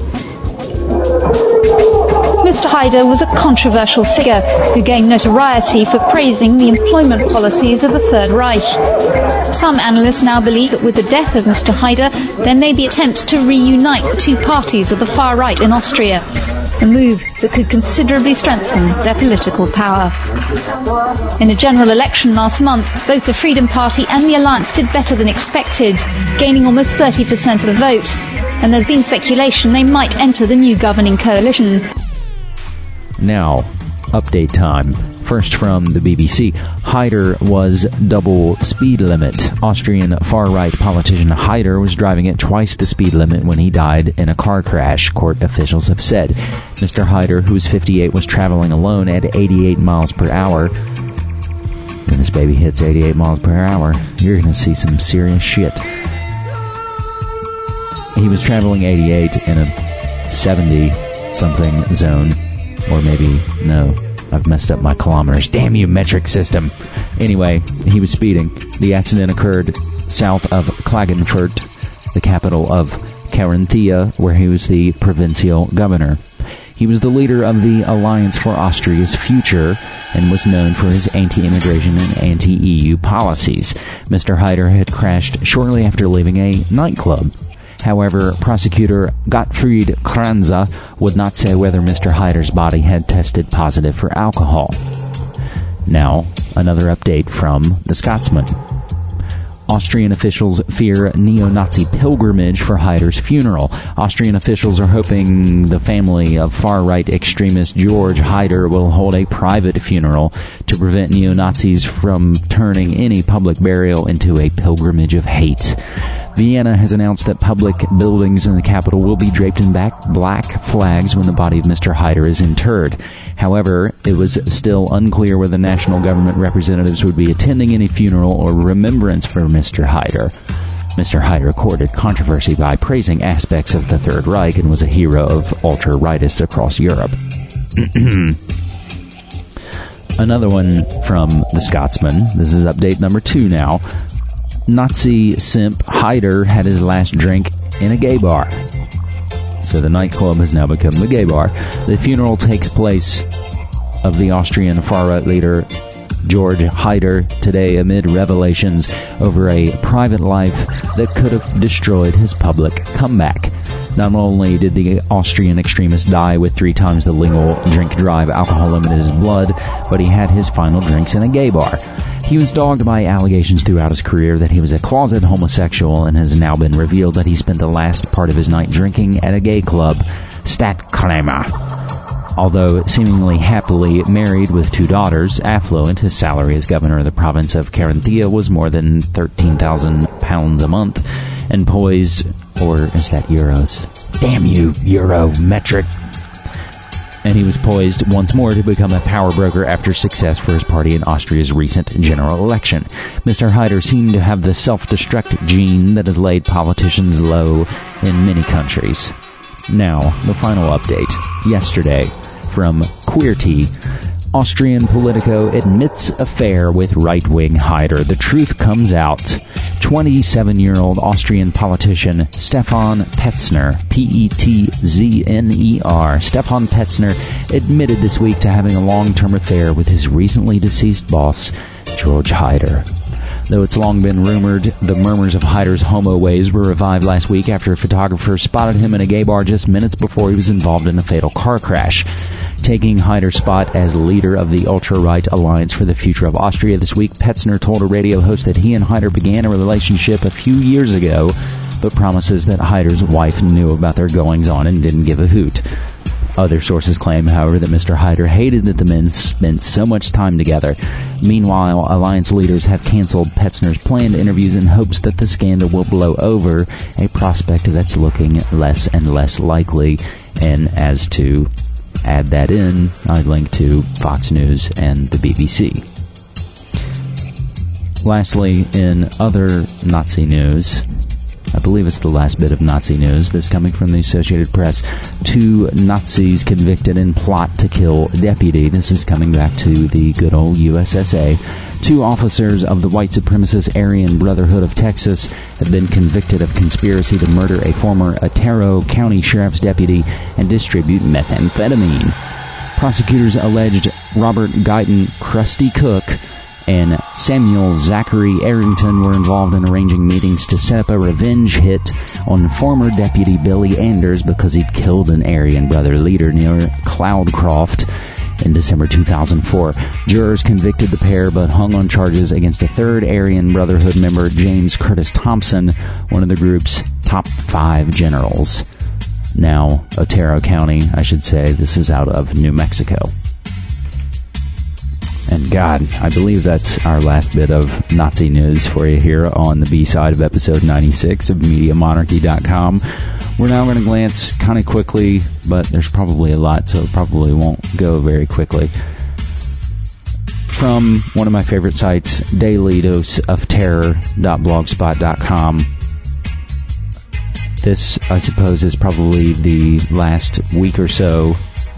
Mister Haider was a controversial figure who gained notoriety for praising the employment policies of the Third Reich. Some analysts now believe that with the death of Mister Haider, there may be attempts to reunite the two parties of the far right in Austria. a move that could considerably strengthen their political power. In a general election last month, both the Freedom Party and the Alliance did better than expected, gaining almost thirty percent of the vote, and there's been speculation they might enter the new governing coalition. Now, update time. First from the B B C. Haider was double speed limit. Austrian far-right politician Haider was driving at twice the speed limit when he died in a car crash, court officials have said. Mister Haider, who was fifty-eight, was traveling alone at eighty-eight miles per hour. When this baby hits eighty-eight miles per hour, you're going to see some serious shit. He was traveling eighty-eight in a seventy-something zone. Or maybe, no, I've messed up my kilometers. Damn you, metric system. Anyway, he was speeding. The accident occurred south of Klagenfurt, the capital of Carinthia, where he was the provincial governor. He was the leader of the Alliance for Austria's Future and was known for his anti-immigration and anti-E U policies. Mister Haider had crashed shortly after leaving a nightclub. However, prosecutor Gottfried Kranza would not say whether Mister Haider's body had tested positive for alcohol. Now, another update from The Scotsman. Austrian officials fear neo-Nazi pilgrimage for Haider's funeral. Austrian officials are hoping the family of far-right extremist George Haider will hold a private funeral to prevent neo-Nazis from turning any public burial into a pilgrimage of hate. Vienna has announced that public buildings in the capital will be draped in black flags when the body of Mister Haider is interred. However, it was still unclear whether national government representatives would be attending any funeral or remembrance for Mister Haider. Mister Haider courted controversy by praising aspects of the Third Reich and was a hero of ultra-rightists across Europe. Another one from The Scotsman. This is update number two now. Nazi simp Haider had his last drink in a gay bar. So the nightclub has now become the gay bar. The funeral takes place of the Austrian far-right leader George Haider today amid revelations over a private life that could have destroyed his public comeback. Not only did the Austrian extremist die with three times the legal drink-drive alcohol limit in his blood, but he had his final drinks in a gay bar. He was dogged by allegations throughout his career that he was a closet homosexual and has now been revealed that he spent the last part of his night drinking at a gay club, Stadtkrämer. Although seemingly happily married with two daughters, affluent, his salary as governor of the province of Carinthia was more than thirteen thousand pounds a month, and poised, or is that euros? Damn you, euro, metric. And he was poised once more to become a power broker after success for his party in Austria's recent general election. Mister Haider seemed to have the self-destruct gene that has laid politicians low in many countries. Now, the final update. Yesterday, from Queerty, Austrian Politico admits affair with right-wing Haider. The truth comes out. twenty-seven-year-old Austrian politician Stefan Petzner, P E T Z N E R, Stefan Petzner admitted this week to having a long-term affair with his recently deceased boss, George Haider. Though it's long been rumored, the murmurs of Haider's homo ways were revived last week after a photographer spotted him in a gay bar just minutes before he was involved in a fatal car crash. Taking Haider's spot as leader of the ultra-right Alliance for the Future of Austria this week, Petzner told a radio host that he and Haider began a relationship a few years ago, but promises that Haider's wife knew about their goings-on and didn't give a hoot. Other sources claim, however, that Mister Haider hated that the men spent so much time together. Meanwhile, Alliance leaders have canceled Petzner's planned interviews in hopes that the scandal will blow over, a prospect that's looking less and less likely. And as to add that in, I link to Fox News and the B B C. Lastly, in other Nazi news, I believe it's the last bit of Nazi news, this coming from the Associated Press. Two Nazis convicted in plot to kill deputy. This is coming back to the good old U S S A. Two officers of the white supremacist Aryan Brotherhood of Texas have been convicted of conspiracy to murder a former Otero County Sheriff's deputy and distribute methamphetamine. Prosecutors alleged Robert Guyton Krusty Cook and Samuel Zachary Arrington were involved in arranging meetings to set up a revenge hit on former Deputy Billy Anders because he'd killed an Aryan Brother leader near Cloudcroft in December two thousand four. Jurors convicted the pair but hung on charges against a third Aryan Brotherhood member, James Curtis Thompson, one of the group's top five generals. Now, Otero County, I should say. This is out of New Mexico. And God, I believe that's our last bit of Nazi news for you here on the B-side of episode ninety-six of Media Monarchy dot com. We're now going to glance kind of quickly, but there's probably a lot, so it probably won't go very quickly. From one of my favorite sites, daily dose of terror dot blogspot dot com. This, I suppose, is probably the last week or so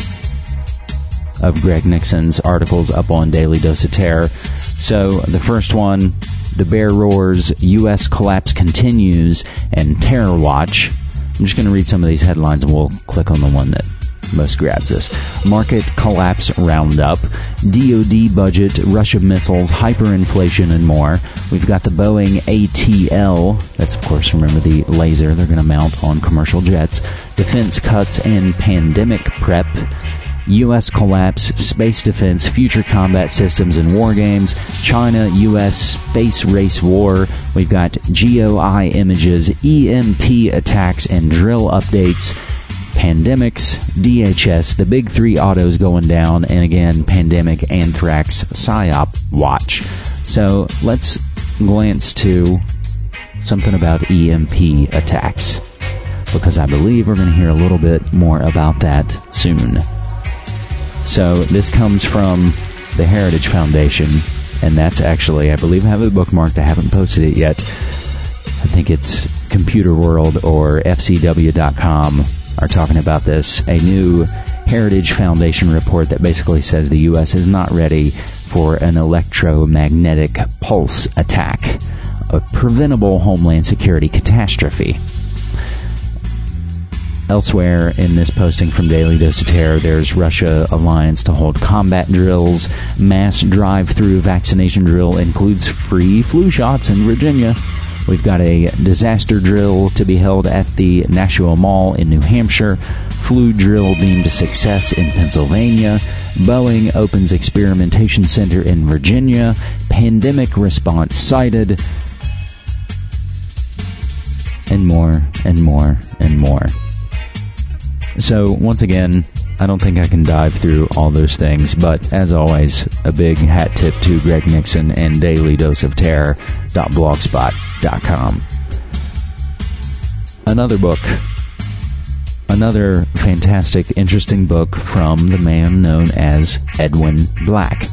of Greg Nixon's articles up on Daily Dose of Terror. So, the first one, The Bear Roars, U S Collapse Continues, and Terror Watch. I'm just going to read some of these headlines and we'll click on the one that most grabs us. Market Collapse Roundup, D O D Budget, Russia Missiles, Hyperinflation, and more. We've got the Boeing A T L. That's, of course, remember the laser they're going to mount on commercial jets. Defense Cuts and Pandemic Prep. U S Collapse, Space Defense, Future Combat Systems and War Games, China U S Space Race War. We've got G O I Images, E M P Attacks and Drill Updates, Pandemics, D H S, the big three autos going down, and again, Pandemic, Anthrax, PSYOP Watch. So let's glance to something about E M P attacks, because I believe we're going to hear a little bit more about that soon. So this comes from the Heritage Foundation, and that's actually, I believe I have it bookmarked. I haven't posted it yet. I think it's Computer World or F C W dot com are talking about this. A new Heritage Foundation report that basically says the U S is not ready for an electromagnetic pulse attack, a preventable homeland security catastrophe. Elsewhere in this posting from Daily Dose of Terror, there's Russia alliance to hold combat drills. Mass drive-through vaccination drill includes free flu shots in Virginia. We've got a disaster drill to be held at the Nashua Mall in New Hampshire. Flu drill deemed a success in Pennsylvania. Boeing opens experimentation center in Virginia. Pandemic response cited. And more, and more, and more. So, once again, I don't think I can dive through all those things, but as always, a big hat tip to Greg Nixon and daily dose of terror dot blogspot dot com. Another book, another fantastic, interesting book from the man known as Edwin Black.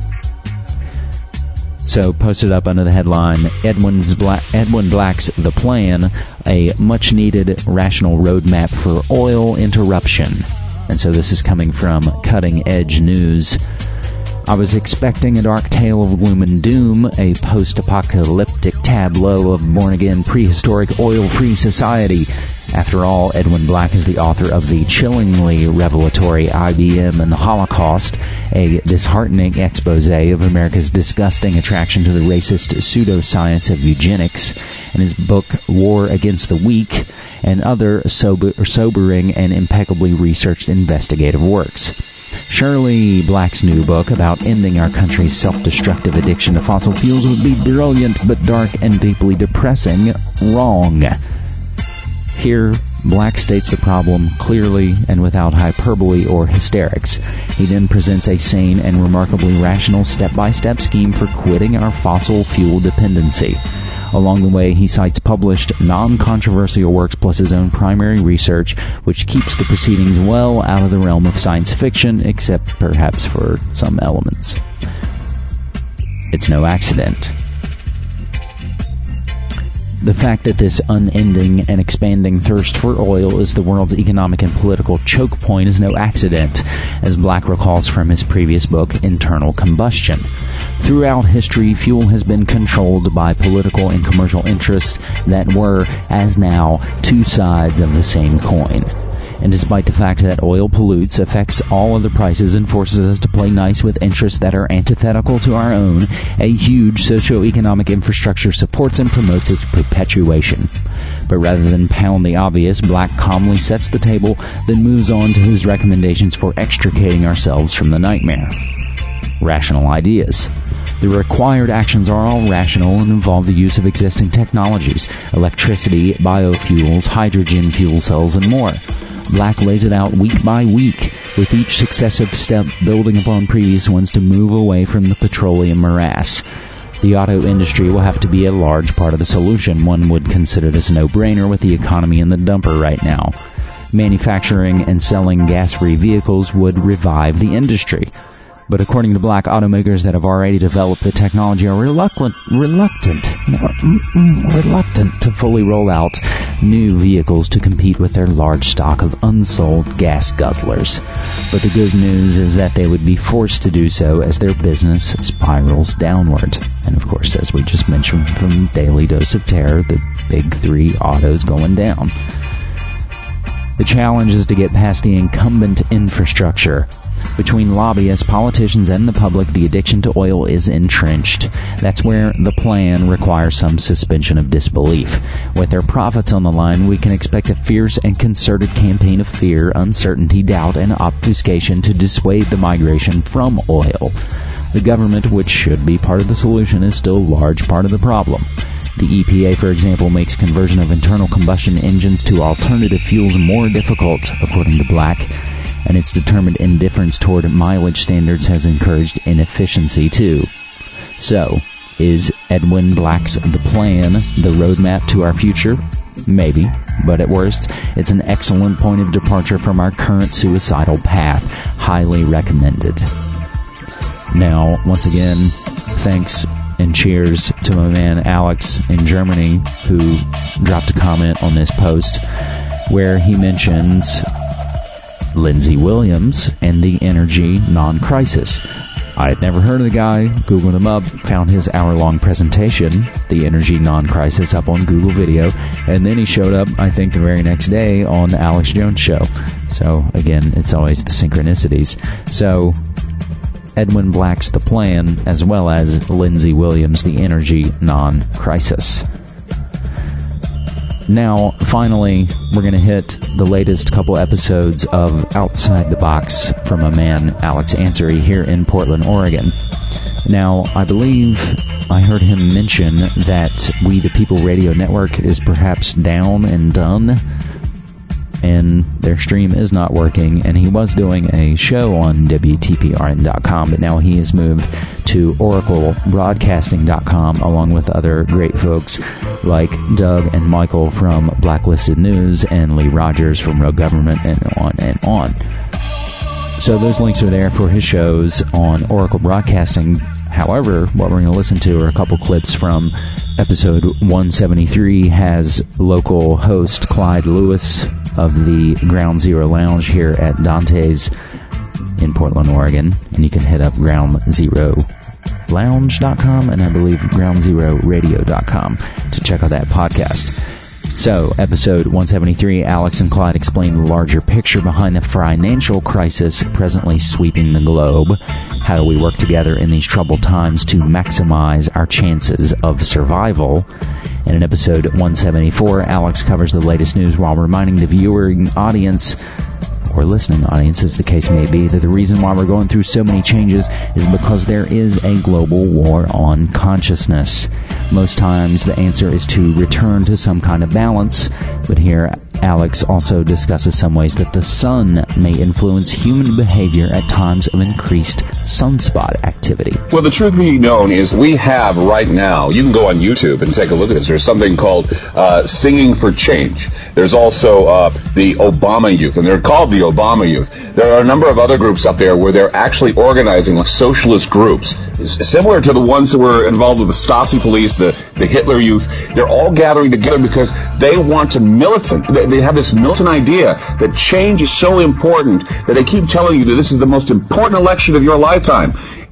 So, posted up under the headline, Edwin's Bla- Edwin Black's The Plan, a much-needed rational roadmap for oil interruption. And so this is coming from Cutting Edge News. I was expecting a dark tale of gloom and doom, a post-apocalyptic tableau of born-again prehistoric oil-free society. After all, Edwin Black is the author of the chillingly revelatory I B M and the Holocaust, a disheartening expose of America's disgusting attraction to the racist pseudoscience of eugenics, and his book War Against the Weak, and other sober, sobering and impeccably researched investigative works. Surely Black's new book about ending our country's self-destructive addiction to fossil fuels would be brilliant, but dark and deeply depressing. Wrong. Here, Black states the problem clearly and without hyperbole or hysterics. He then presents a sane and remarkably rational step-by-step scheme for quitting our fossil fuel dependency. Along the way, he cites published, non-controversial works plus his own primary research, which keeps the proceedings well out of the realm of science fiction, except perhaps for some elements. It's no accident. The fact that this unending and expanding thirst for oil is the world's economic and political choke point is no accident, as Black recalls from his previous book, Internal Combustion. Throughout history, fuel has been controlled by political and commercial interests that were, as now, two sides of the same coin. And despite the fact that oil pollutes, affects all other prices, and forces us to play nice with interests that are antithetical to our own, a huge socio-economic infrastructure supports and promotes its perpetuation. But rather than pound the obvious, Black calmly sets the table, then moves on to his recommendations for extricating ourselves from the nightmare. Rational ideas. The required actions are all rational and involve the use of existing technologies, electricity, biofuels, hydrogen fuel cells, and more. Black lays it out week by week, with each successive step building upon previous ones to move away from the petroleum morass. The auto industry will have to be a large part of the solution. One would consider this a no-brainer with the economy in the dumper right now. Manufacturing and selling gas-free vehicles would revive the industry. But according to Black, automakers that have already developed the technology are reluctant, reluctant, reluctant to fully roll out new vehicles to compete with their large stock of unsold gas guzzlers. But the good news is that they would be forced to do so as their business spirals downward. And of course, as we just mentioned from Daily Dose of Terror, the big three autos going down. The challenge is to get past the incumbent infrastructure. Between lobbyists, politicians, and the public, the addiction to oil is entrenched. That's where the plan requires some suspension of disbelief. With their profits on the line, we can expect a fierce and concerted campaign of fear, uncertainty, doubt, and obfuscation to dissuade the migration from oil. The government, which should be part of the solution, is still a large part of the problem. The E P A, for example, makes conversion of internal combustion engines to alternative fuels more difficult, according to Black, and its determined indifference toward mileage standards has encouraged inefficiency too. So, is Edwin Black's The Plan the roadmap to our future? Maybe, but at worst, it's an excellent point of departure from our current suicidal path. Highly recommended. Now, once again, thanks and cheers to my man Alex in Germany, who dropped a comment on this post where he mentions Lindsey Williams and the energy non-crisis. I had never heard of the guy, Googled him up, found his hour-long presentation, The Energy Non-Crisis, up on Google Video, and then he showed up, I think, the very next day on the Alex Jones Show. So, again, it's always the synchronicities. So, Edwin Black's The Plan, as well as Lindsey Williams' The Energy Non-Crisis. Now, finally, we're going to hit the latest couple episodes of Outside the Box from a man, Alex Ansary, here in Portland, Oregon. Now, I believe I heard him mention that We the People Radio Network is perhaps down and done, and their stream is not working, and he was doing a show on W T P R N dot com, but now he has moved to Oracle Broadcasting dot com, along with other great folks like Doug and Michael from Blacklisted News and Lee Rogers from Rogue Government, and on and on. So those links are there for his shows on Oracle Broadcasting. However, what we're going to listen to are a couple clips from episode one seventy-three. Has local host Clyde Lewis of the Ground Zero Lounge here at Dante's in Portland, Oregon. And you can hit up ground zero lounge dot com and I believe ground zero radio dot com to check out that podcast. So, episode one seventy-three, Alex and Clyde explain the larger picture behind the financial crisis presently sweeping the globe. How do we work together in these troubled times to maximize our chances of survival? And in episode one seventy-four, Alex covers the latest news while reminding the viewing audience, or listening audience as the case may be, that the reason why we're going through so many changes is because there is a global war on consciousness. Most times the answer is to return to some kind of balance, but here Alex also discusses some ways that the sun may influence human behavior at times of increased sunspot activity. Well, the truth being known is we have right now, you can go on YouTube and take a look at this, there's something called uh, Singing for Change. There's also uh, the Obama Youth, and they're called the Obama Youth. There are a number of other groups up there where they're actually organizing like socialist groups, similar to the ones that were involved with the Stasi police, the, the Hitler Youth. They're all gathering together because they want to militant. They, they have this militant idea that change is so important that they keep telling you that this is the most important election of your lifetime.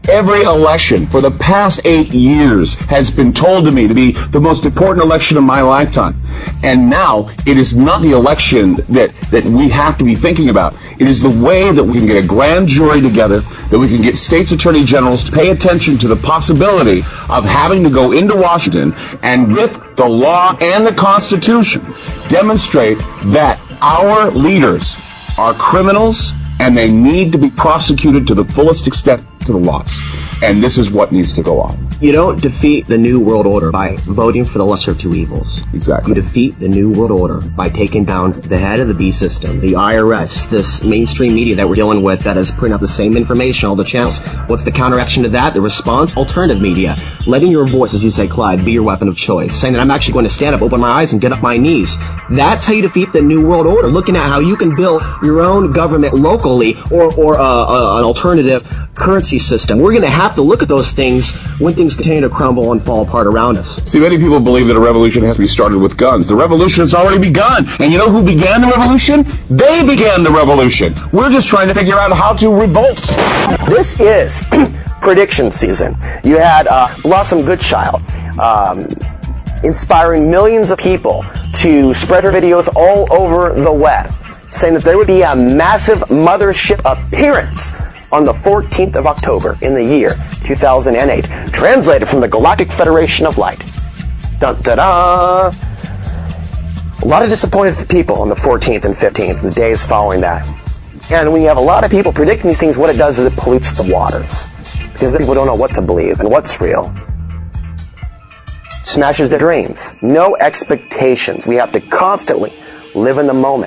Every election for the past eight years has been told to me to be the most important election of my lifetime. And now it is not the election that, that we have to be thinking about. It is the way that we can get a grand jury together, that we can get states' attorney generals to pay attention to the possibility of having to go into Washington and, with the law and the Constitution, demonstrate that our leaders are criminals and they need to be prosecuted to the fullest extent to the laws. And this is what needs to go on. You don't defeat the New World Order by voting for the lesser of two evils. Exactly. You defeat the New World Order by taking down the head of the B system, the I R S, this mainstream media that we're dealing with that is putting out the same information, all the channels. What's the counteraction to that? The response? Alternative media. Letting your voice, as you say, Clyde, be your weapon of choice. Saying that I'm actually going to stand up, open my eyes, and get up my knees. That's how you defeat the New World Order. Looking at how you can build your own government locally or, or uh, uh, an alternative currency system. We're going to have to look at those things when things continue to crumble and fall apart around us. See, many people believe that a revolution has to be started with guns. The revolution has already begun. And you know who began the revolution? They began the revolution. We're just trying to figure out how to revolt. This is prediction season. You had uh, Blossom Goodchild um, inspiring millions of people to spread her videos all over the web, saying that there would be a massive mothership appearance on the fourteenth of October in the year two thousand eight. Translated from the Galactic Federation of Light. Dun da da! A lot of disappointed people on the fourteenth and fifteenth, the days following that. And when you have a lot of people predicting these things, what it does is it pollutes the waters. Because then people don't know what to believe and what's real. Smashes their dreams. No expectations. We have to constantly live in the moment.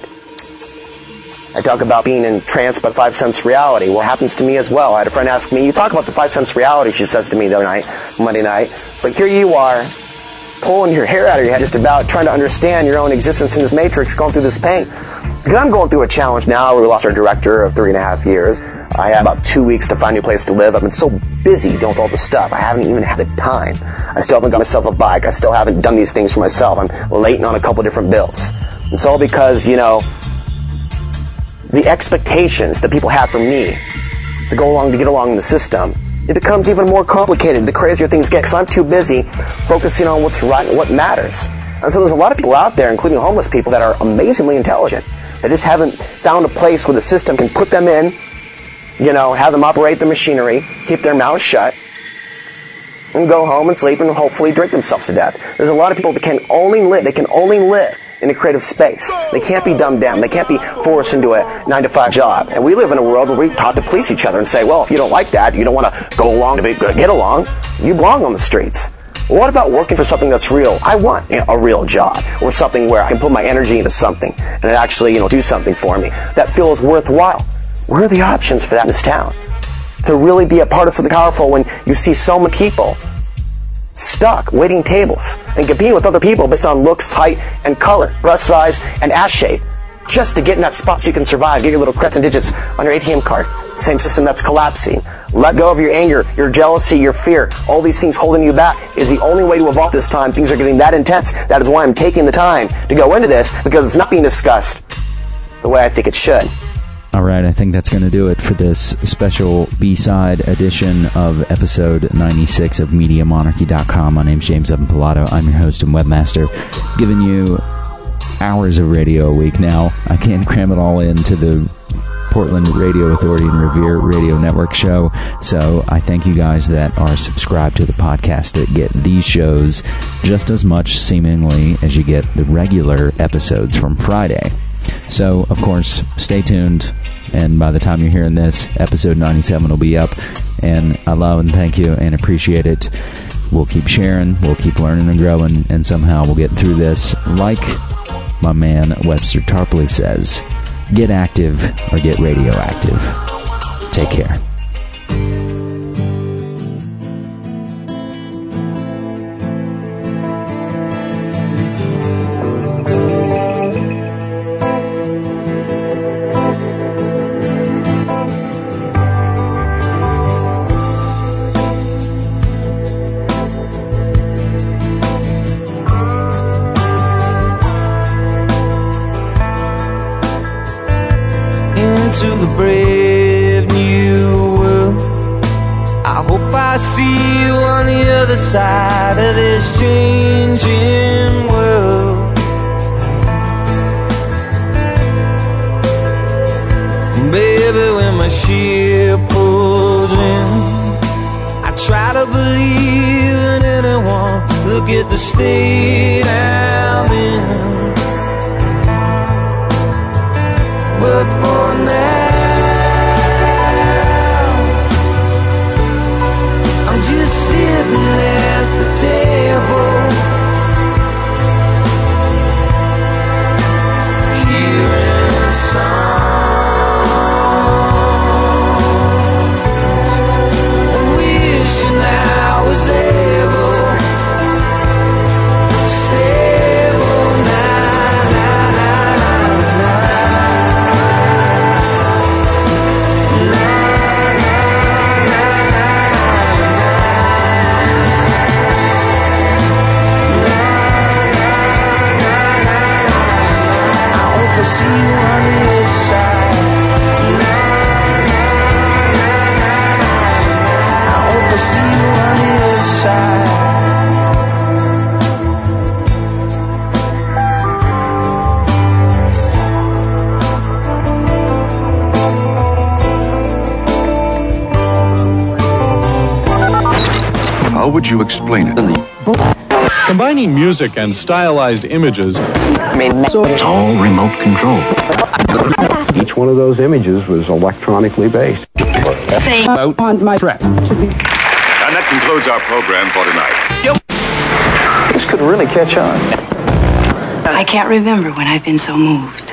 I talk about being entranced by five sense reality. Well, it happens to me as well. I had a friend ask me, you talk about the five sense reality, she says to me the other night, Monday night, but here you are, pulling your hair out of your head just about trying to understand your own existence in this matrix, going through this pain. Because I'm going through a challenge now. We lost our director of three and a half years. I have about two weeks to find a new place to live. I've been so busy dealing with all the stuff. I haven't even had the time. I still haven't got myself a bike. I still haven't done these things for myself. I'm late on a couple different bills. It's all because, you know, the expectations that people have from me to go along, to get along in the system, it becomes even more complicated the crazier things get, because I'm too busy focusing on what's right and what matters. And so there's a lot of people out there, including homeless people, that are amazingly intelligent. They just haven't found a place where the system can put them in, you know, have them operate the machinery, keep their mouths shut, and go home and sleep and hopefully drink themselves to death. There's a lot of people that can only live, they can only live in a creative space. They can't be dumbed down. They can't be forced into a nine to five job. And we live in a world where we talk to police each other and say, well, if you don't like that, you don't want to go along to be, get along, you belong on the streets. Well, what about working for something that's real? I want, you know, a real job, or something where I can put my energy into something and it actually, you know, do something for me that feels worthwhile. Where are the options for that in this town? To really be a part of something powerful when you see so many people stuck waiting tables and competing with other people based on looks, height, and color, breast size, and ass shape, just to get in that spot so you can survive, get your little creds and digits on your A T M card. Same system that's collapsing. Let go of your anger, your jealousy, your fear. All these things holding you back is the only way to evolve this time. Things are getting that intense. That is why I'm taking the time to go into this, because it's not being discussed the way I think it should. All right, I think that's going to do it for this special B-side edition of episode ninety-six of Media Monarchy dot com. My name's James Evan Pilato. I'm your host and webmaster, giving you hours of radio a week now. I can't cram it all into the Portland Radio Authority and Revere Radio Network show, so I thank you guys that are subscribed to the podcast that get these shows just as much, seemingly, as you get the regular episodes from Friday. So, of course, stay tuned, and by the time you're hearing this, episode ninety-seven will be up, and I love and thank you and appreciate it. We'll keep sharing, we'll keep learning and growing, and somehow we'll get through this. Like my man Webster Tarpley says, get active or get radioactive. Take care. To the brave new side of this changing world. Baby, when my ship pulls in, I try to believe in anyone. Look at the state I'm in. But for now, I'm just sitting at the table, hearing songs, wishing I was able to stable now. See you on the other side. I hope I see you on the other side. How would you explain it? Combining music and stylized images. It's all remote control. Each one of those images was electronically based. Say out on my track. And that concludes our program for tonight. This could really catch on. I can't remember when I've been so moved.